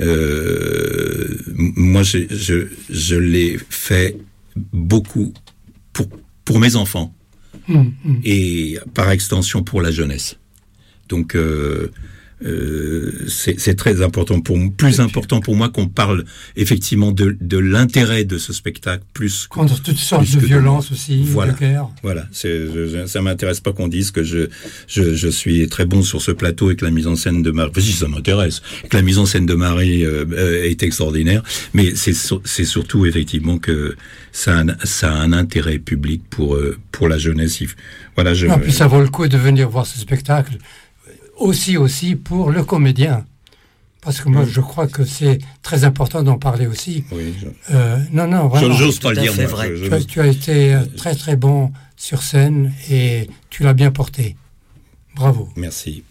moi, je l'ai fait beaucoup pour mes enfants et par extension pour la jeunesse. Donc c'est très important important pour moi qu'on parle effectivement de l'intérêt de ce spectacle plus contre toutes sortes de violences aussi, voilà, de guerre. Voilà, ça m'intéresse pas qu'on dise que je suis très bon sur ce plateau et que la mise en scène de Marie, si ça m'intéresse, que la mise en scène de Marie est extraordinaire, mais c'est surtout effectivement que ça a un intérêt public pour la jeunesse. Voilà, puis ça vaut le coup de venir voir ce spectacle. Aussi pour le comédien. Parce que moi, je crois que c'est très important d'en parler aussi. Oui, non, vraiment. J'ose pas le dire, moi. Tu as été très, très bon sur scène et tu l'as bien porté. Bravo. Merci.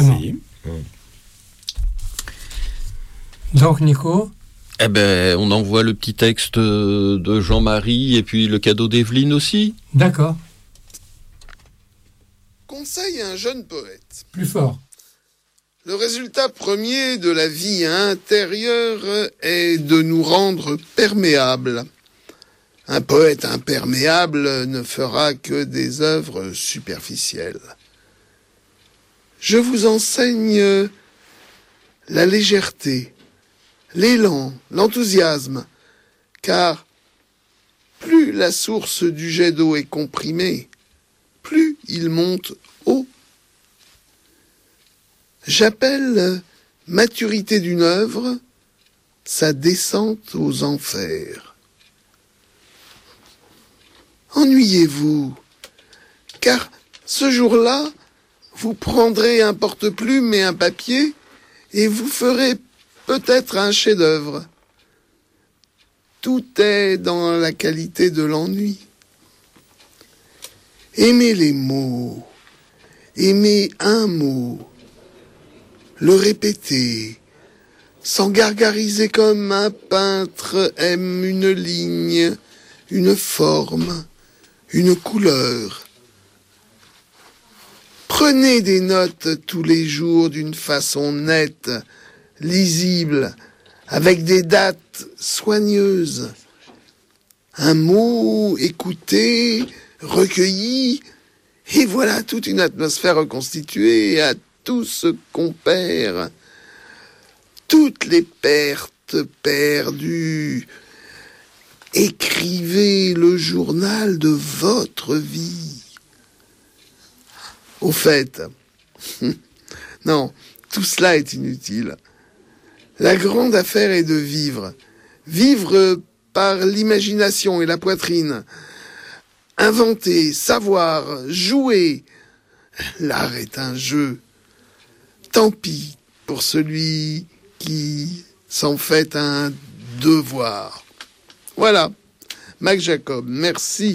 Donc, Nico ? On envoie le petit texte de Jean-Marie et puis le cadeau d'Evelyne aussi. D'accord. Conseil à un jeune poète. Plus fort. Le résultat premier de la vie intérieure est de nous rendre perméables. Un poète imperméable ne fera que des œuvres superficielles. Je vous enseigne la légèreté, l'élan, l'enthousiasme, car plus la source du jet d'eau est comprimée, plus il monte haut. J'appelle maturité d'une œuvre sa descente aux enfers. Ennuyez-vous, car ce jour-là, vous prendrez un porte-plume et un papier et vous ferez peut-être un chef-d'œuvre. Tout est dans la qualité de l'ennui. Aimez les mots, aimez un mot, le répéter, sans gargariser comme un peintre aime une ligne, une forme, une couleur. Prenez des notes tous les jours d'une façon nette, lisible, avec des dates soigneuses. Un mot écouté, recueilli, et voilà toute une atmosphère reconstituée à tout ce qu'on perd. Toutes les pertes perdues. Écrivez le journal de votre vie. Au fait, non, tout cela est inutile. La grande affaire est de vivre. Vivre par l'imagination et la poitrine. Inventer, savoir, jouer. L'art est un jeu. Tant pis pour celui qui s'en fait un devoir. Voilà, Mac Jacob, merci.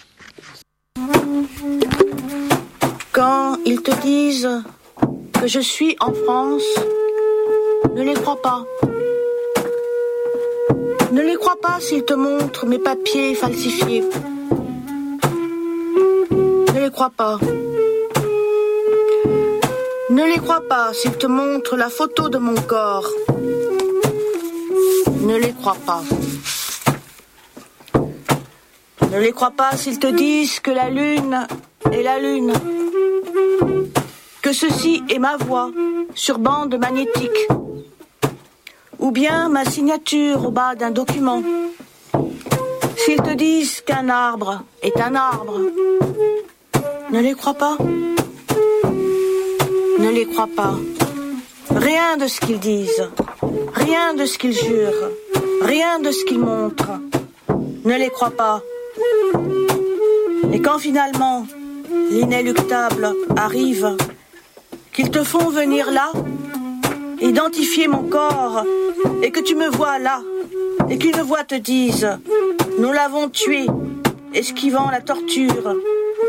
Quand ils te disent que je suis en France, ne les crois pas. Ne les crois pas s'ils te montrent mes papiers falsifiés. Ne les crois pas. Ne les crois pas s'ils te montrent la photo de mon corps. Ne les crois pas. Ne les crois pas s'ils te disent que la lune est la lune. Que ceci est ma voix sur bande magnétique. Ou bien ma signature au bas d'un document. S'ils te disent qu'un arbre est un arbre, ne les crois pas. Ne les crois pas. Rien de ce qu'ils disent, rien de ce qu'ils jurent, rien de ce qu'ils montrent. Ne les crois pas. Et quand finalement l'inéluctable arrive, qu'ils te font venir là, identifier mon corps, et que tu me vois là, et qu'une voix te dise « Nous l'avons tué, esquivant la torture »,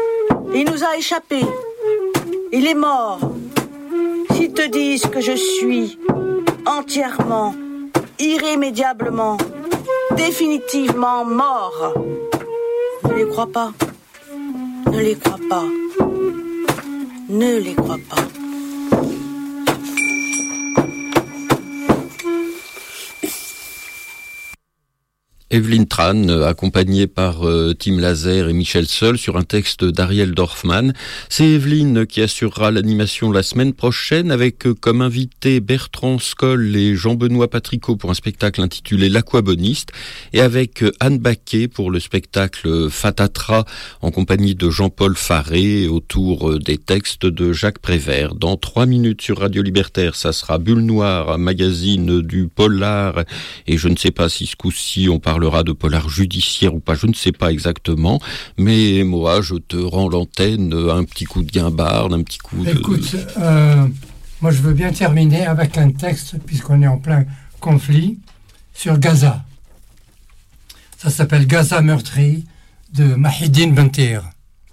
Il nous a échappé. Il est mort. S'ils te disent que je suis entièrement, irrémédiablement, définitivement mort, ne les crois pas. Ne les crois pas. Ne les crois pas. Evelyne Tran, accompagnée par Tim Laser et Michel Seul sur un texte d'Ariel Dorfman. C'est Evelyne qui assurera l'animation la semaine prochaine avec comme invité Bertrand Scoll et Jean-Benoît Patricot pour un spectacle intitulé L'Aquaboniste et avec Anne Baquet pour le spectacle Fatatra en compagnie de Jean-Paul Faré autour des textes de Jacques Prévert. Dans 3 minutes sur Radio Libertaire, ça sera Bulle Noire, un magazine du polar et je ne sais pas si ce coup-ci on parlera de polar judiciaire ou pas, je ne sais pas exactement, mais moi je te rends l'antenne, un petit coup de guimbarde, un petit coup de... Écoute, moi je veux bien terminer avec un texte, puisqu'on est en plein conflit, sur Gaza. Ça s'appelle Gaza meurtrie, de Mahidine Bentir.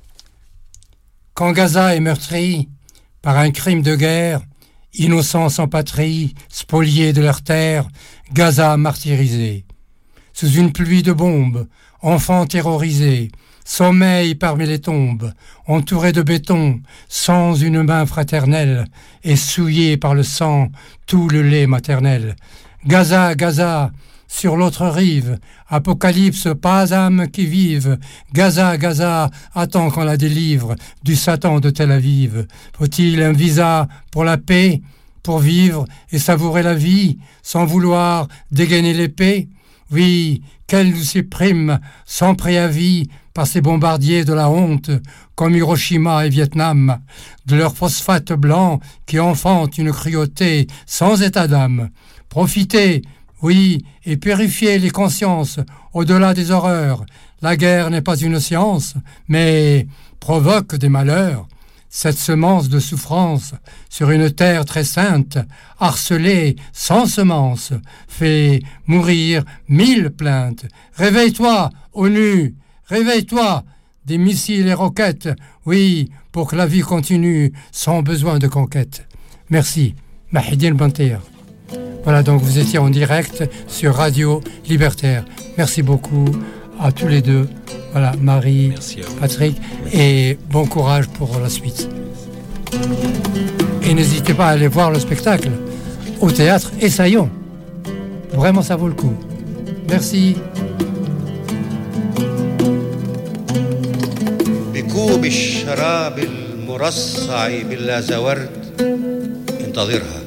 Quand Gaza est meurtrie par un crime de guerre, innocents sans patrie, spoliés de leur terre, Gaza martyrisé. Sous une pluie de bombes, enfants terrorisés, sommeil parmi les tombes, entourés de béton, sans une main fraternelle, et souillés par le sang, tout le lait maternel. Gaza, Gaza, sur l'autre rive, apocalypse, pas âme qui vive. Gaza, Gaza, attends qu'on la délivre du Satan de Tel Aviv. Faut-il un visa pour la paix, pour vivre et savourer la vie, sans vouloir dégainer l'épée? Oui, qu'elle nous supprime sans préavis par ces bombardiers de la honte, comme Hiroshima et Vietnam, de leur phosphate blanc qui enfante une cruauté sans état d'âme. Profitez, oui, et purifiez les consciences au-delà des horreurs. La guerre n'est pas une science, mais provoque des malheurs. Cette semence de souffrance sur une terre très sainte, harcelée sans semence, fait mourir 1000 plaintes. Réveille-toi, ONU, réveille-toi, des missiles et roquettes, oui, pour que la vie continue sans besoin de conquête. Merci, Mahidine Bentir. Voilà, donc vous étiez en direct sur Radio Libertaire. Merci beaucoup à tous les deux. Voilà, Marie, Patrick, et bon courage pour la suite. Et n'hésitez pas à aller voir le spectacle au théâtre Essaillons. Vraiment, ça vaut le coup. Merci. بكوب الشراب المرصع باللازورد انتظرها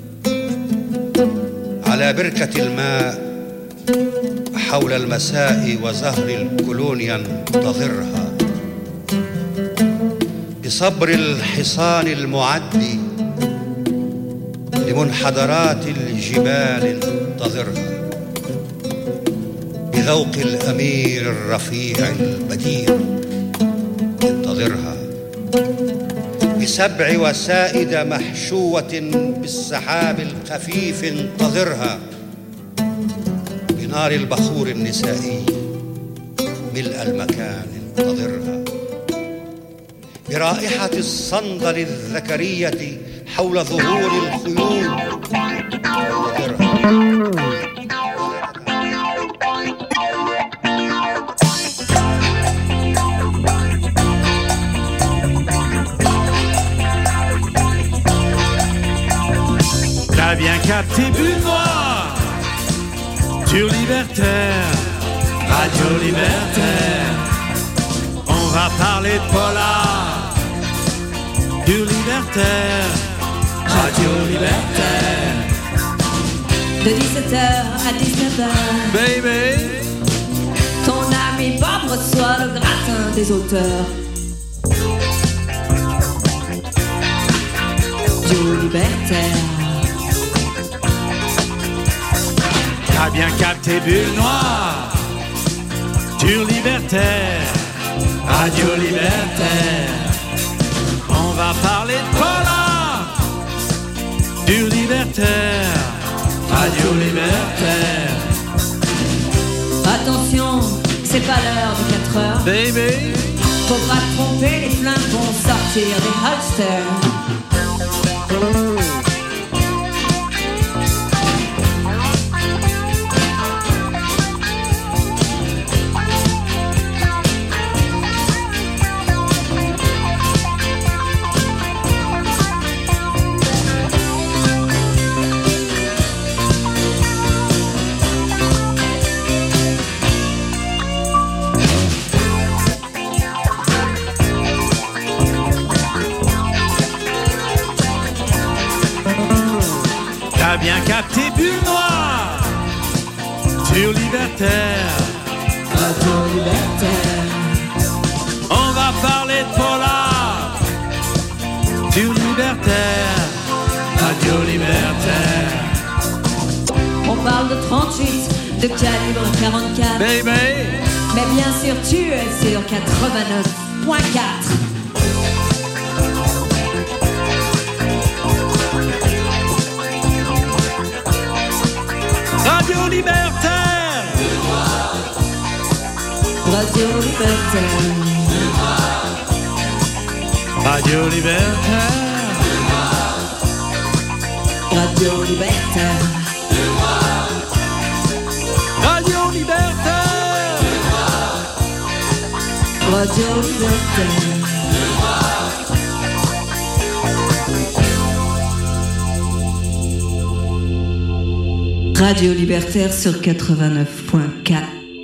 على بركة الماء حول المساء وزهر الكولونيا انتظرها بصبر الحصان المعد لمنحدرات الجبال انتظرها بذوق الأمير الرفيع البديع انتظرها بسبع وسائد محشوة بالسحاب الخفيف انتظرها بنار البخور النسائي ملء المكان انتظرها برائحة الصندل الذكرية حول ظهور الخيول انتظرها T'as bien capté Bulle Noire sur Libertaire, Radio Libertaire. On va parler de polar sur Libertaire, Radio Libertaire. De 17h à 19h, Baby, ton ami Bob reçoit le gratin des auteurs. Radio Libertaire. T'as bien capté Bulle Noire sur Libertaire, Radio Libertaire. On va parler de polar sur Libertaire, Radio Libertaire. Attention, c'est pas l'heure de 4 heures. Baby, Faut pas te tromper, les flingues vont sortir des holsters. T'as bien capté Bulle Noire sur Libertaire. Radio Libertaire. On va parler de polar sur Libertaire. Radio Libertaire. On parle de 38, de calibre 44. Baby. Mais bien sûr, tu es sur 89.4. Radio Libertaire. Radio Libertaire. Radio Libertaire. Radio Libertaire. Radio Libertaire. Radio Libertaire. Radio Libertaire sur 89.4.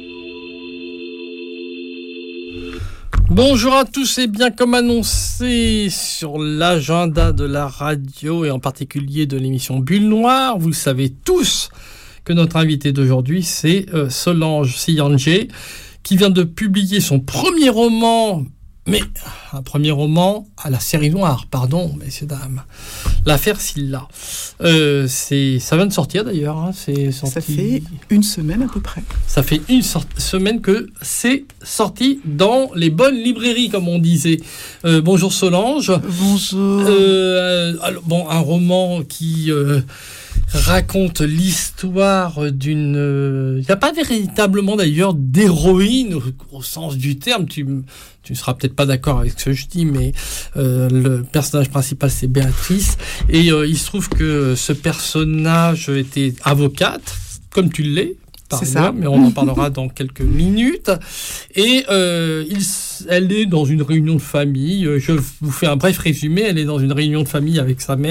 Bonjour à tous et bien comme annoncé sur l'agenda de la radio et en particulier de l'émission Bulle Noire, vous le savez tous que notre invité d'aujourd'hui c'est Solange Sianger qui vient de publier son premier roman, mais un premier roman à la série noire, pardon messieurs dames, l'affaire Silla. Ça vient de sortir d'ailleurs, hein, c'est sorti... Ça fait une semaine à peu près. Ça fait une semaine que c'est sorti dans les bonnes librairies, comme on disait. Bonjour Solange. Bonjour. Alors, bon, un roman qui raconte l'histoire d'une... Il n'y a pas véritablement d'ailleurs d'héroïne au sens du terme. Tu ne seras peut-être pas d'accord avec ce que je dis, mais le personnage principal c'est Béatrice. Et il se trouve que ce personnage était avocate, comme tu l'es. C'est ça. Mais on en parlera dans quelques minutes. Et elle est dans une réunion de famille. Je vous fais un bref résumé. Elle est dans une réunion de famille avec sa mère.